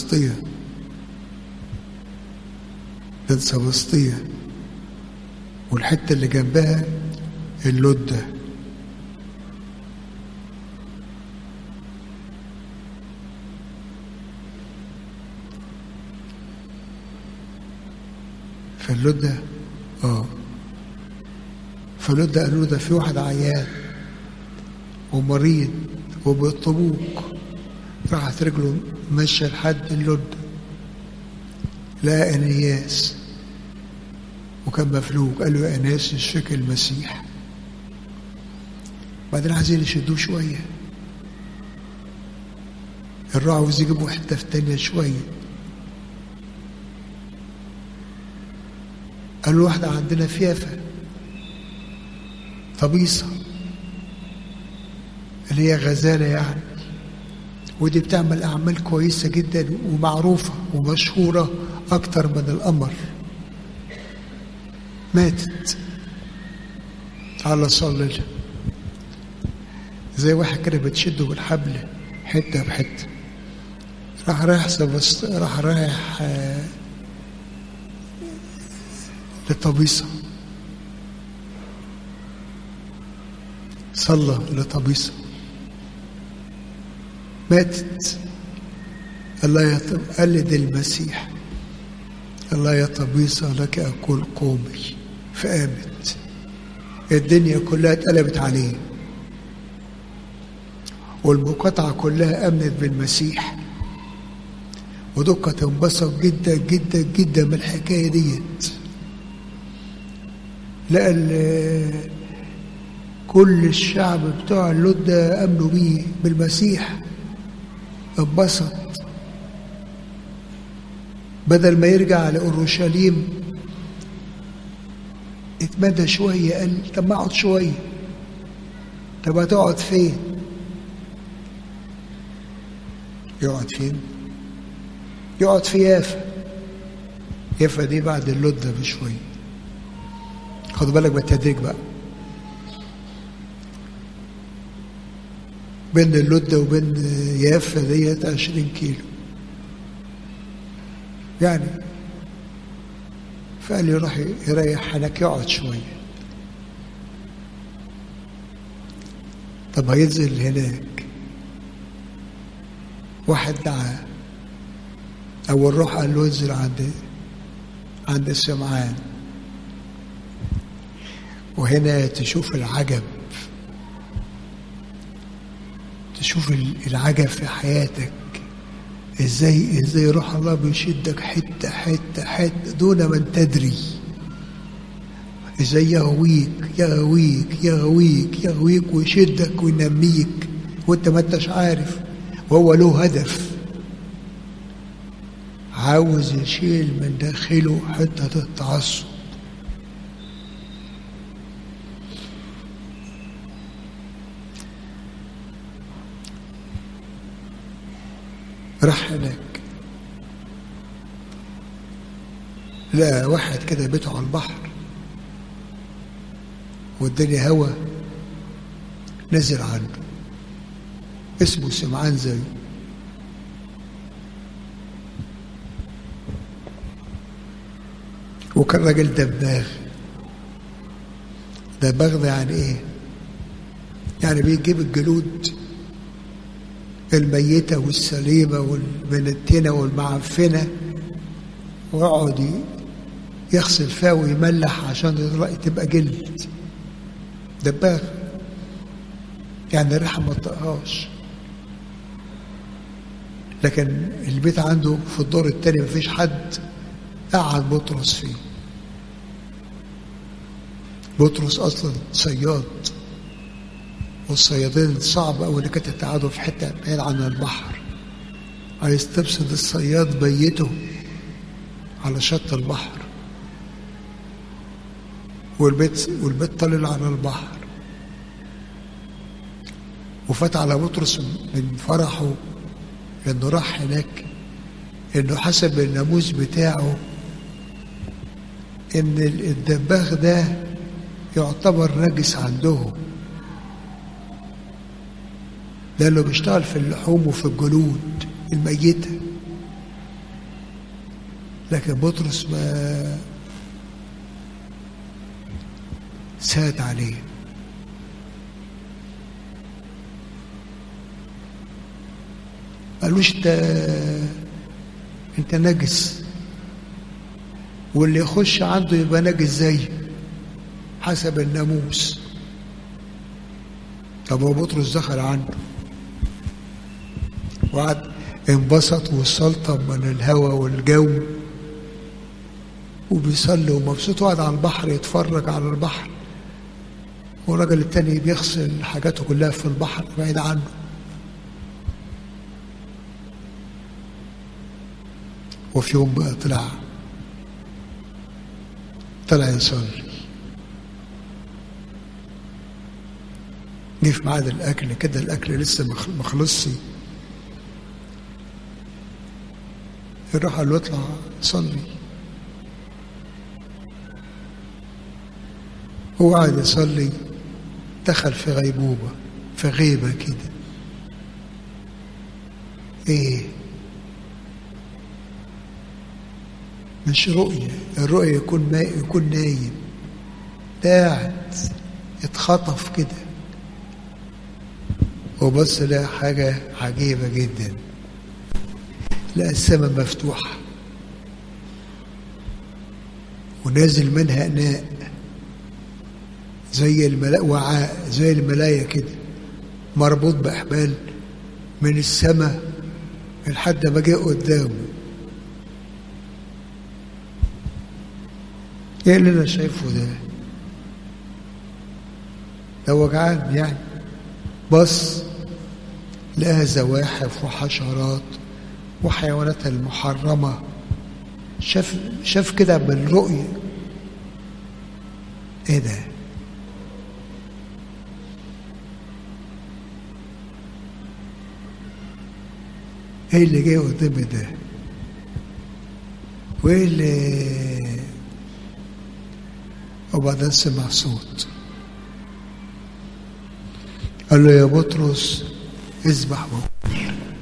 سبسطية والحتة اللي جنبها اللدة. فاللدة فاللدة قالوا له ده في واحد عيان ومريض وبيطلبوك. راحت رجله ماشية لحد اللدة، لقى انياس وكان مفلوج. قال له يا اناس يشفيك المسيح. بعدين عايزين يشدوه شويه، الراعي عاوز يجيبوا حته في تانية شويه. قال له واحده عندنا في يافا طبيصه اللي هي غزاله يعني، ودي بتعمل اعمال كويسه جدا ومعروفه ومشهوره اكتر من القمر، ماتت. تعالى صلي لها. زي واحد كده بتشده بالحبل حته بحته. راح رايح لطبيصه، صلى لطبيصه، ماتت. الله قلد المسيح، الله يا طبيصة لك أقول قومي، فقامت. الدنيا كلها اتقلبت عليه، والمقاطعة كلها آمنت بالمسيح، ودكة تنبسط جدا جدا جدا من الحكاية ديت. لقى كل الشعب بتوع اللدة آمنوا بيه بالمسيح، انبسط. بدل ما يرجع لأورشليم اتمدى شوية، قال طب ما اقعد شوية. طب هتقعد فين؟ يقعد فين؟ يقعد في يافا. يافا دي بعد اللدة بشوية. خد بالك بالتدريج بقى، بين اللدة وبين يافا ديت 20 كيلو يعني. فقال يروح يريح هناك، يقعد شوية. طب هينزل هناك، واحد دعاه أو الروح قال له انزل عند سمعان. وهنا تشوف العجب، تشوف العجب في حياتك. ازاي روح الله بيشدك حته حته حته دون من تدري. ازاي يغويك ويشدك وينميك وانت ما انتش عارف، وهو له هدف، عاوز يشيل من داخله حته التعصب. راح هناك لقى واحد كده بيته على البحر والدنيا هوا، نزل عنه، اسمه سمعان زيه. وكان راجل دباغ. دباغ ده يعني ايه؟ يعني بيجيب الجلود الميتة والسليمة والمنتنة والمعفنة ويقعد يغسل فيها ويملح عشان تبقى جلد. دباغ يعني الريحة ما تطقهاش. لكن البيت عنده في الدور التاني مفيش حد قعد بطرس فيه. بطرس أصلا صياد، والصيادين صعب أوي إنك أنت تقعدوا في حتة بعيد عن البحر. عايز تبسط الصياد بيته على شط البحر، والبيت طلع على البحر. وفات على بطرس من فرحه إنه راح هناك، إنه حسب الناموس بتاعه إن الدباغ ده يعتبر نجس عندهم، لأنه بيشتغل في اللحوم وفي الجلود الميتة. لكن بطرس ما ساد عليه، قالوش انت نجس، واللي يخش عنده يبقى نجس زيه حسب الناموس. طب هو بطرس دخل عنده وقعد انبسط والسلطة من الهواء والجو وبيصلي ومبسوط، وقعد على البحر يتفرج على البحر، والراجل التاني بيغسل حاجاته كلها في البحر بعيد عنه. وفي يوم بقى طلع يصلي، جه في ميعاد الاكل كده، الاكل لسه مخلصش، يروح قال له اطلع صلي. هو قاعد يصلي دخل في غيبوبة، في غيبة كده. ايه؟ مش رؤية، الرؤية يكون نايم قاعد اتخطف كده، وبص لقى حاجة عجيبة جدا، لقى السماء مفتوحة ونازل منها إناء زي وعاء زي الملاية كده، مربوط بأحبال من السماء لحد ما جه قدامه. ايه اللي انا شايفه ده؟ ده وجعان يعني. بص لقاها زواحف وحشرات وحيوانات المحرمة، شاف كده بالرؤية. ايه ده؟ ايه اللي جاي قدامي ده؟ وايه اللي؟ وبعدين سمع صوت قال له يا بطرس اذبح وكل.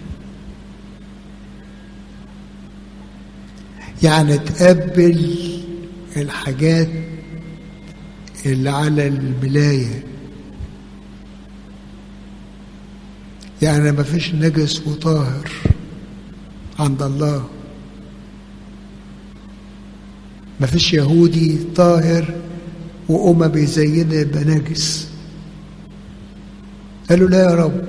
يعني تقبل الحاجات اللي على الملاية، يعني ما فيش نجس وطاهر عند الله، ما فيش يهودي طاهر وأممي زينا يبقى نجس. قالوا لا يا رب،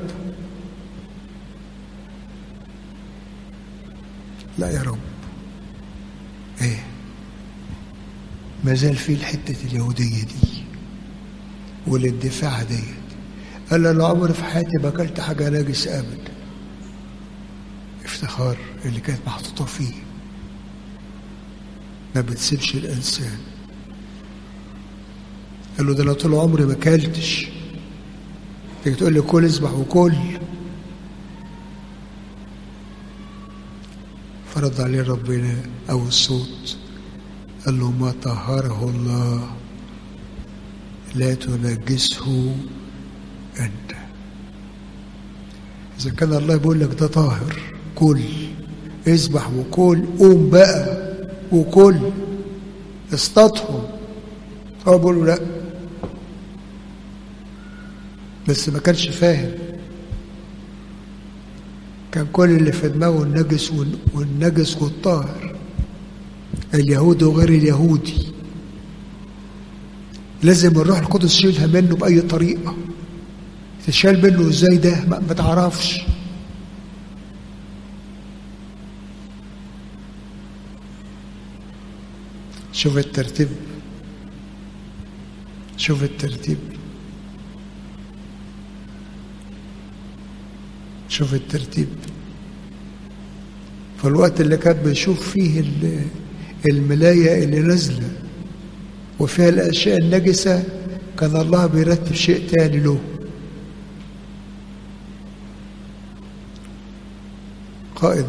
لا يا رب. ايه؟ ما زال في الحتة اليهودية دي والادفاع ديت. قال له لا عمري في حياتي ما اكلت حاجة نجس ابدا. افتخار اللي كانت محطوطة فيه ما بتسيبش الانسان. قال له ده انا طول عمري ما اكلتش، تيجي تقول لي كل اذبح وكل. فرد عليه ربنا او الصوت قال له ما طهره الله لا تنجسه انت. اذا كان الله بيقول لك ده طاهر كل، اذبح وكل، قوم بقى وكل، اصطادهم. هو بيقول له لا، بس ما كانش فاهم. كان كل اللي في دماغه النجس والنجس والطاهر، اليهودي وغير اليهودي. لازم الروح القدس يشيلها منه بأي طريقة. تشال منه ازاي ده ما تعرفش. شوف الترتيب، شوف الترتيب، شوف الترتيب. فالوقت اللي كان بيشوف فيه الملاية اللي نازلة وفيها الأشياء النجسة، كان الله بيرتب شيء تاني له. قائد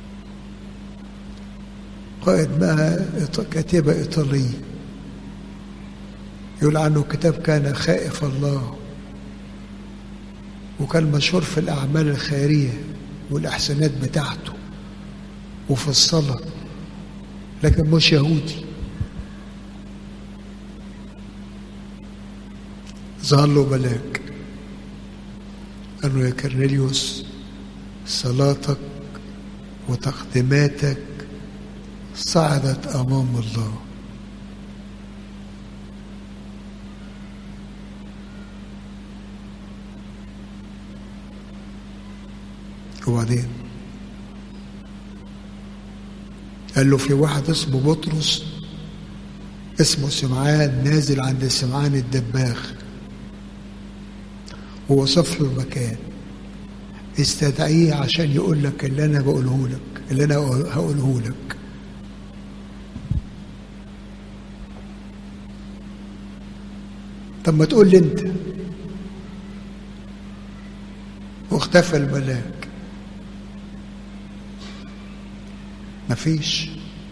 100 كاتبة إيطالية يقول عنه الكتاب كان خائف الله، وكان مشهور في الأعمال الخيرية والإحسانات بتاعته وفي الصلاة، لكن مش يهودي. ظهر له ملاك قال له يا كرنيليوس صلاتك وتقديماتك صعدت أمام الله. وبعدين قال له في واحد اسمه بطرس اسمه سمعان نازل عند سمعان الدباغ، ووصف له المكان، استدعيه عشان يقول لك اللي انا بقوله لك، اللي انا هقوله لك. طب ما تقول لي انت. واختفى الملاك، مفيش.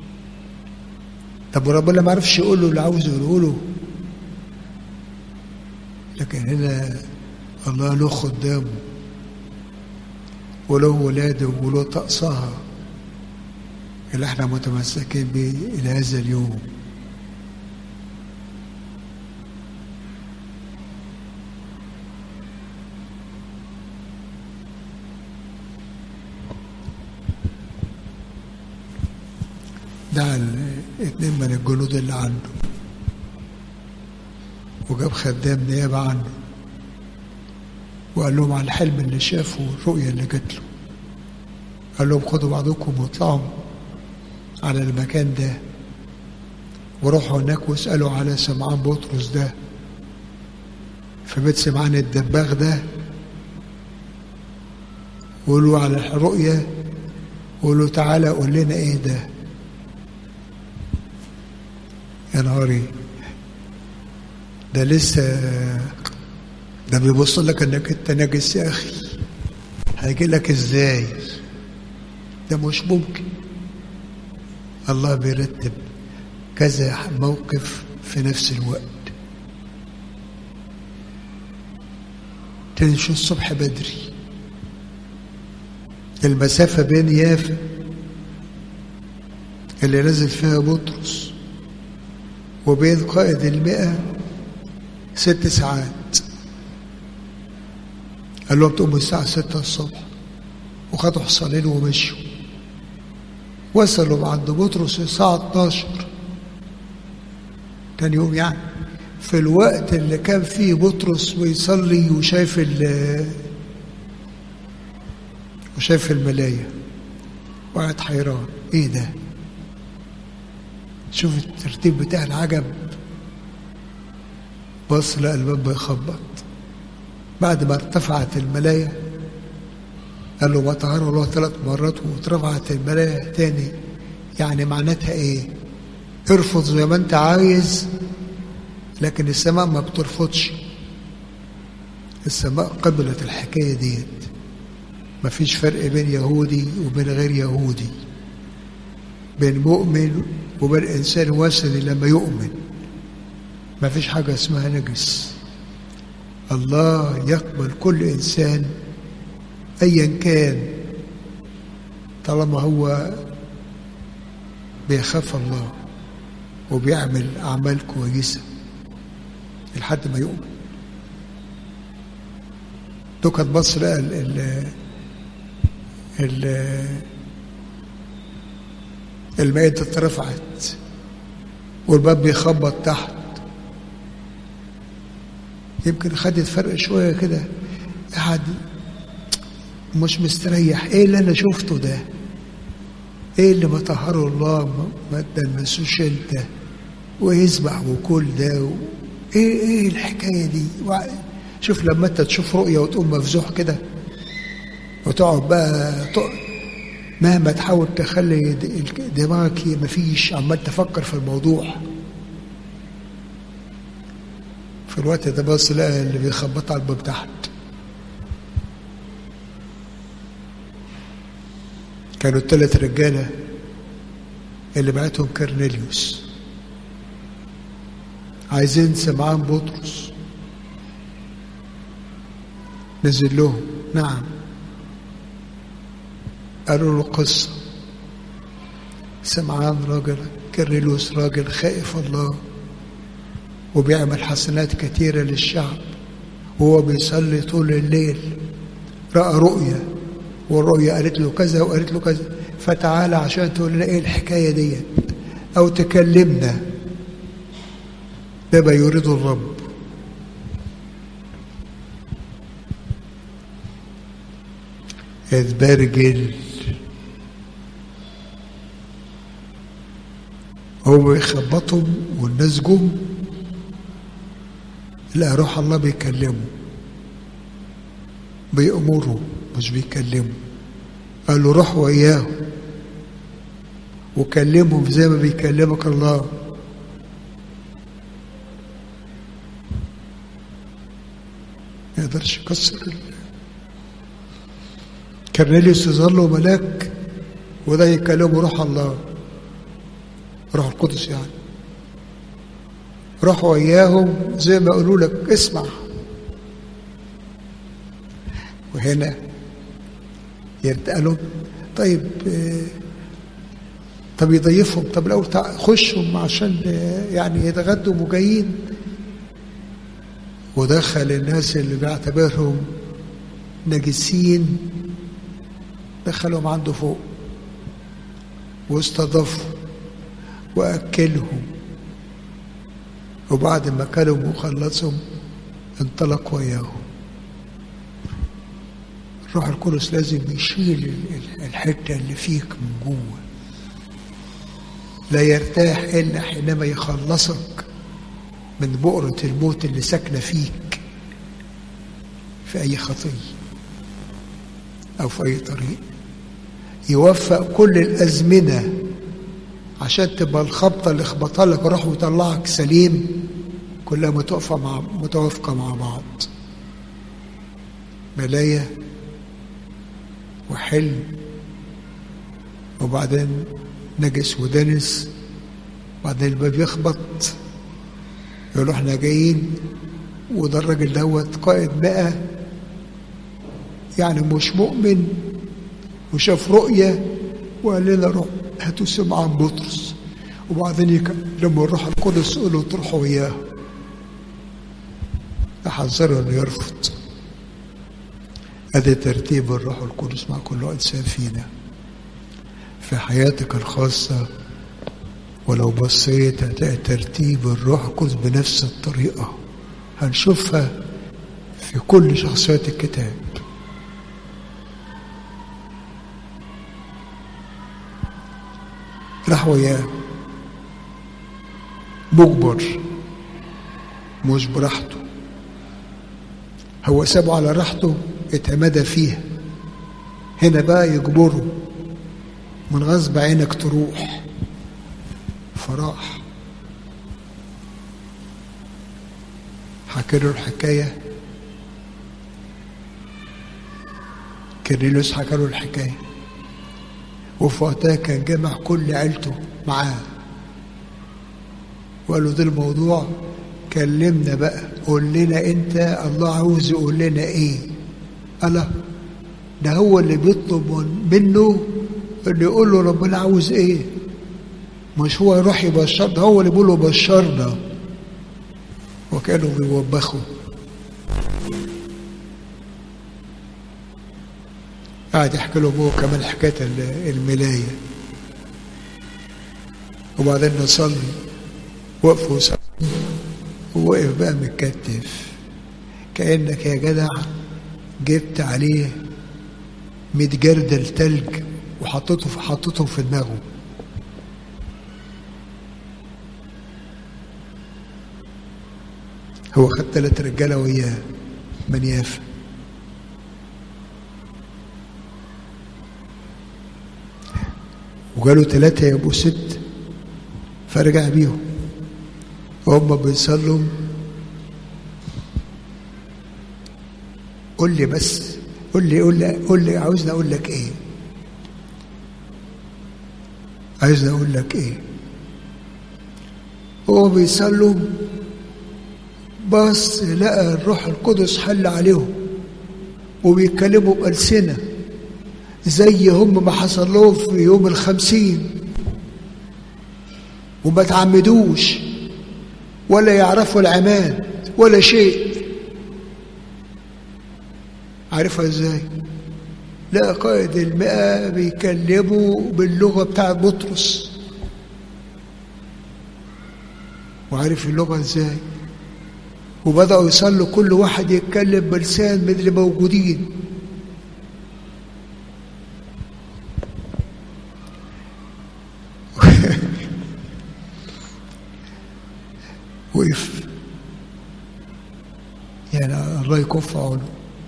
طب وربنا ما عرفش يقول له اللي عاوز يقوله له؟ لكن هنا الله له خدامه وله ولاده وله طقسها اللي احنا متمسكين به الى هذا اليوم. دعا اتنين من الجنود اللي عنده وجاب خدام نيابة عنه وقال لهم على الحلم اللي شافه والرؤية اللي جات له. قال لهم خدوا بعضكم واطلعوا على المكان ده وروحوا هناك واسألوا على سمعان بطرس ده في بيت سمعان الدباغ ده، وقولوا على الرؤية، وقولوا تعالى قول لنا ايه ده. يا نهاري، ده لسه ده بيبص لك انك انت نجس يا اخي، هيجي لك ازاي؟ ده مش ممكن. الله بيرتب كذا موقف في نفس الوقت. تمشوا الصبح بدري، المسافة بين يافا اللي نزل فيها بطرس وبين قائد 100 6 ساعات. قال لهم تقوموا الساعة 6 الصبح، وخدوا حصانين ومشوا. وصلوا عند بطرس الساعة 12 تاني يوم، يعني في الوقت اللي كان فيه بطرس ويصلي وشايف الملاية، وقعد حيران ايه ده؟ شوف الترتيب بتاع العجب. بص لقى الباب بيخبط. بعد ما ارتفعت الملاية قال له ما طهره الله 3 مرات واترفعت الملاية تاني، يعني معناتها ايه؟ ارفض زي ما انت عايز، لكن السماء ما بترفضش. السماء قبلت الحكاية ديت. ما فيش فرق بين يهودي وبين غير يهودي، بين مؤمن وبين إنسان وثني لما يؤمن. ما فيش حاجة اسمها نجس. الله يقبل كل إنسان أيا كان، طالما هو بيخاف الله وبيعمل أعمال كويسة لحد ما يؤمن. دوكت بص لقى المائدة اترفعت والباب بيخبط تحت. يمكن خدت فرق شوية كده، قاعد مش مستريح. ايه اللي انا شفته ده؟ ايه اللي مطهره الله ما تلمسوش انت ويسبح وكل ده ايه الحكاية دي؟ شوف لما انت تشوف رؤية وتقوم مفزوح كده وتقعد بقى مهما تحاول تخلي دماغك مفيش، عمال تفكر في الموضوع. في الوقت ده بص لقى اللي بيخبط على الباب تحت. كانوا 3 رجالة اللي بعتهم كرنيليوس عايزين سمعان بطرس. نزل لهم. نعم. قالوا له قصة. سمعان راجل كيرلس راجل خائف الله وبيعمل حسنات كتيرة للشعب، وهو بيصلي طول الليل رأى رؤية، والرؤية قالت له كذا وقالت له كذا، فتعالى عشان تقول لنا ايه الحكاية دي او تكلمنا. ده ما يريد الرب. اتبرجل هو بيخبطهم والناس جم، لا روح الله بيكلمه بيأمره مش بيكلمه. قال له روح وإياه وكلمهم زي ما بيكلمك الله. ما يقدرش يكسر. كرنيليوس يظهر له ملاك وده يكلمه روح الله، روح القدس يعني. روح وإياهم زي ما قالوا لك اسمع. وهنا يرتقلوا. طيب طب يضيفهم. طب لو خشهم عشان يعني يتغدوا وجايين. ودخل الناس اللي بيعتبرهم نجسين دخلهم عنده فوق واستضافوا وأكلهم، وبعد ما كلهم وخلصهم انطلق وياهم. الروح القدس لازم يشيل الحتة اللي فيك من جوه. لا يرتاح إلا حينما يخلصك من بؤرة الموت اللي ساكنة فيك في أي خطية أو في أي طريق. يوفق كل الأزمنة عشان تبقى الخبطة اللي خبطها لك روح ويطلعك سليم كلها متوافقة مع بعض. ملاية وحلم وبعدين نجس ودنس، بعدين الباب يخبط يقول احنا جايين. وده الراجل دوت قائد بقى يعني مش مؤمن وشاف رؤية وقال لنا روح هاتوا سمعان بطرس، وبعدين لما الروح القدس يقولوا تروحوا وياه احذره انه يرفض. ادي ترتيب الروح القدس مع كل انسان فينا في حياتك الخاصة. ولو بصيت هتلاقي ترتيب الروح القدس بنفس الطريقة، هنشوفها في كل شخصيات الكتاب. راح وياه مجبر مش براحته. هو سابه على راحته اتمدى فيها، هنا بقى يجبره من غصب عينك تروح. فراح حكى له الحكاية. كيرلس حكى له الحكاية، وفي وقتها كان جمع كل عيلته معاه وقال له ده الموضوع، كلمنا بقى قول لنا انت الله عاوز يقول لنا ايه. قال ده هو اللي بيطلب منه اللي يقول له ربنا عاوز ايه، مش هو يروح يبشر، ده هو اللي بيقول له بشرنا. وكانوا بيوبخوا. قاعد يحكي لهم هو كمان حكايه الملايه. وبعدين نصلي وقفوا وصلي ووقف بقى متكتف كأنك يا جدع جبت عليه 100 جردل تلج وحطيتهم في دماغه. هو خد 3 رجاله وياه من يافا. وقالوا 3 يبقوا 6، فرجع بيهم وهم بيصلوا. قول لي بس قول لي عاوزني اقول لك ايه، عايزني اقول لك ايه. هو بيصلوا بص لقى الروح القدس حل عليهم وبيتكلموا بألسنة زي هم ما حصل لهم في يوم 50، وما تعمدوش ولا يعرفوا العماد ولا شيء. عارفها ازاي؟ لقى قائد المئة بيكلموا باللغة بتاعت بطرس، وعارف اللغة ازاي، وبدأوا يصلوا كل واحد يتكلم بلسان من اللي موجودين. وقف، يعني الله يكون في عونه.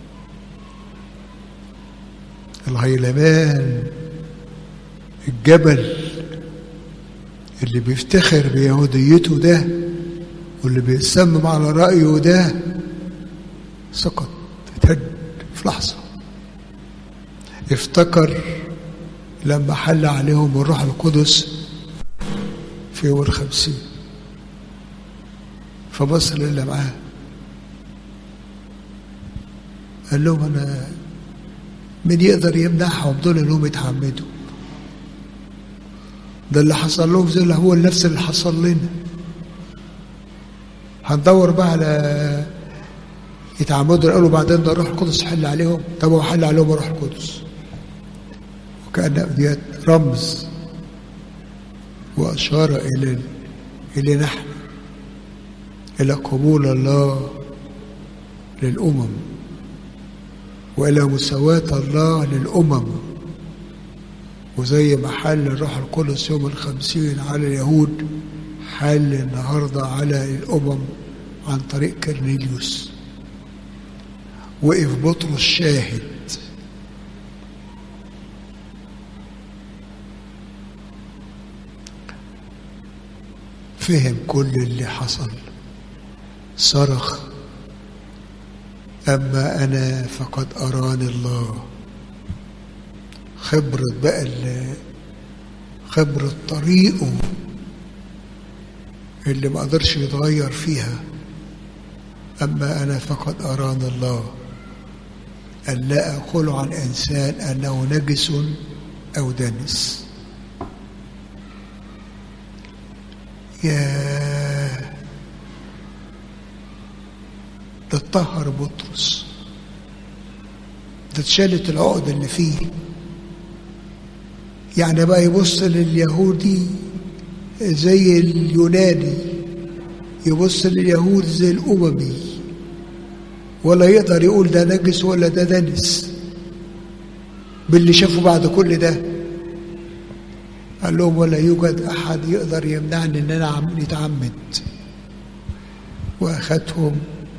الهيلمان الجبل اللي بيفتخر بيهوديته ده واللي بيتصمم على رأيه ده سقط، اتهد في لحظة. افتكر لما حل عليهم الروح القدس في يوم 50، فبص للي معاه قال لهم أنا من يقدر يمنعهم دول انهم يتعمدوا؟ ده اللي حصل لهم زي اللي هو نفس اللي حصل لنا. هندور بقى على يتعمدوا قالوا بعدين ده الروح القدس حل عليهم. طب هو حل عليهم الروح القدس، وكأن ديت رمز وأشار إلى نحن إلى قبول الله للأمم وإلى مساواة الله للأمم. وزي ما حل الروح القدس يوم 50 على اليهود، حل النهاردة على الأمم عن طريق كرنيليوس. وقف بطرس شاهد، فهم كل اللي حصل، صرخ أما أنا فقد أراني الله. خبرة بقى خبرة طريقه اللي ما قدرش يتغير فيها. أما أنا فقد أراني الله أن لا أقول عن إنسان أنه نجس أو دنس. يا ده اتطهر بطرس، ده اتشالت العقد اللي فيه. يعني بقى يبص لليهودي زي اليوناني، يبص لليهود زي الأممي، ولا يقدر يقول ده نجس ولا ده دنس باللي شافه بعد كل ده. قال لهم ولا يوجد أحد يقدر يمنعني إن أنا نتعمد. وأخذتهم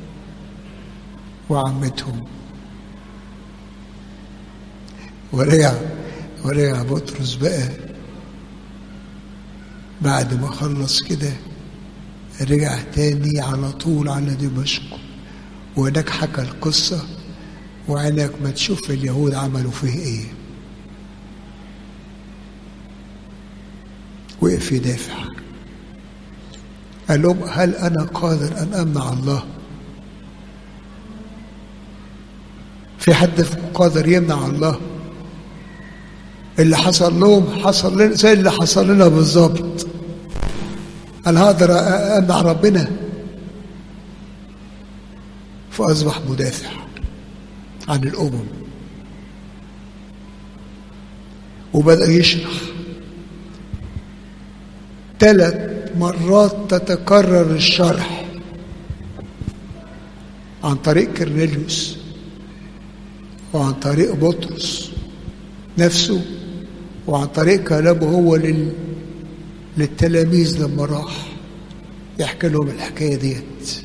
وعمتهم. ورجع بطرس بقى بعد ما خلص كده، رجع تاني على طول على دمشق، وهناك حكى القصة، وعينك ما تشوف اليهود عملوا فيه ايه. وقف يدافع، قال لهم هل أنا قادر أن أمنع الله؟ في حد قادر يمنع الله؟ اللي حصل لهم حصل لنا زي اللي حصل لنا بالظبط. هل هقدر أمنع ربنا؟ فأصبح مدافع عن الأمم، وبدأ يشرح 3 مرات تتكرر الشرح عن طريق كرنيليوس وعن طريق بطرس نفسه وعن طريق كلامه هو للتلاميذ لما راح يحكي لهم الحكاية ديت.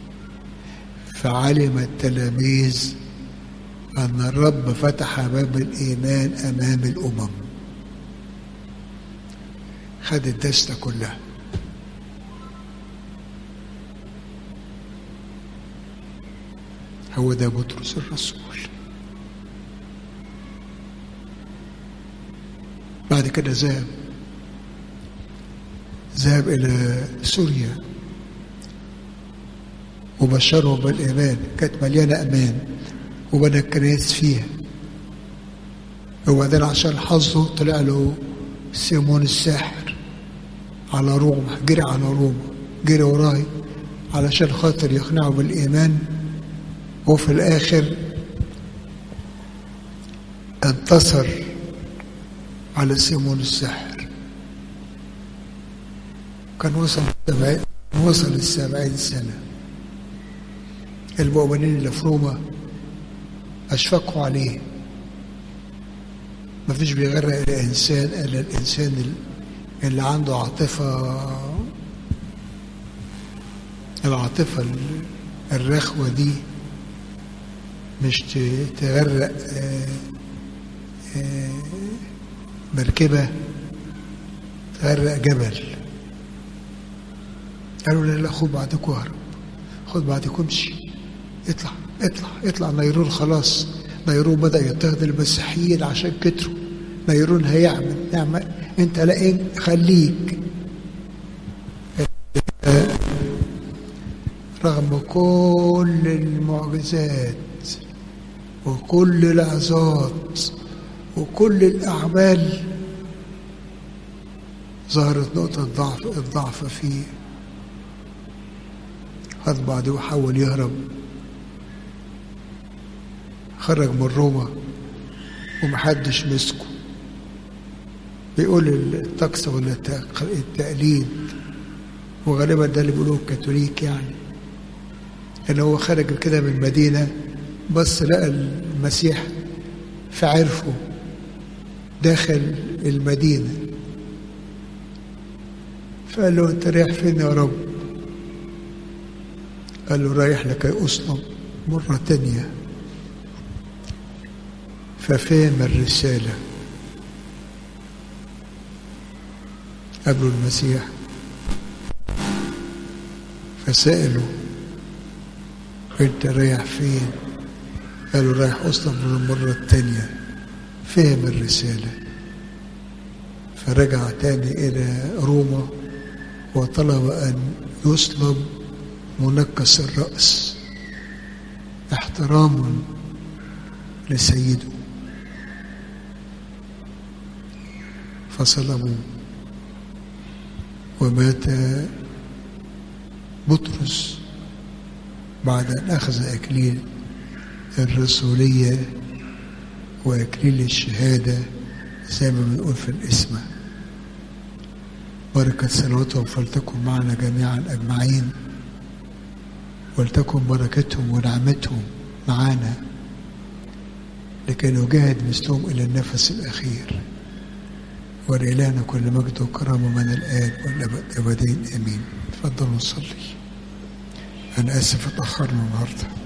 فعلم التلاميذ أن الرب فتح باب الإيمان أمام الأمم. خد الدستة كلها. هو ده بطرس الرسول. بعد كده ذهب إلى سوريا، وبشرهم بالإيمان، كانت مليانة أمان وبنى الكنائس فيها. وبعدين عشان حظه طلع له سيمون الساحر على روما، جري على روما، جري وراي علشان خاطر يقنعه بالإيمان، وفي الآخر انتصر على سيمون الساحر. كان وصل 70 سنة. المؤمنين اللي في روما أشفقوا عليه. ما فيش بيغرق الإنسان إلا الإنسان اللي عنده العاطفة الرخوة دي، مش تغرق مركبة، تغرق جبل. قالوا لا خد بعدك واهرب، خد بعدك وامشي، اطلع اطلع اطلع. نيرون خلاص، نيرون بدأ يضطهد المسيحيين عشان كتروا. نيرون هيعمل انت لا ايه، خليك. رغم كل المعجزات وكل العظات وكل الأعمال، ظهرت نقطة الضعف فيه. خد بعضه وحاول يهرب، خرج من روما ومحدش مسكه. بيقول الطقس ولا التقليد، وغالبا ده اللي بيقولوه الكاثوليك، يعني ان هو خرج كده من المدينة، بس لقى المسيح فعرفه داخل المدينة، فقال له انت رايح فين يا رب؟ قال له رايح لكي أصلب مرة تانية. ففهم الرسالة. قابلوا المسيح فسألوا انت رايح فين؟ قالوا رايح أصلب للمرة التانية. فهم الرسالة فرجع تاني إلى روما وطلب أن يصلب منكس الرأس احتراما لسيده، فصلبوه. ومات بطرس بعد أن أخذ أكليل الرسولية وأكليل الشهادة زي ما بنقول في الإسمة. بركة صلواتهم فلتكن معنا جميعا أجمعين، ولتكن بركتهم ونعمتهم معنا لكي نجاهد مثلهم إلى النفس الأخير. ولإلهنا كل مجد وكرامة من الآن والأبد أبدين آمين. تفضلوا نصلي. أنا آسف اتأخرنا النهارده.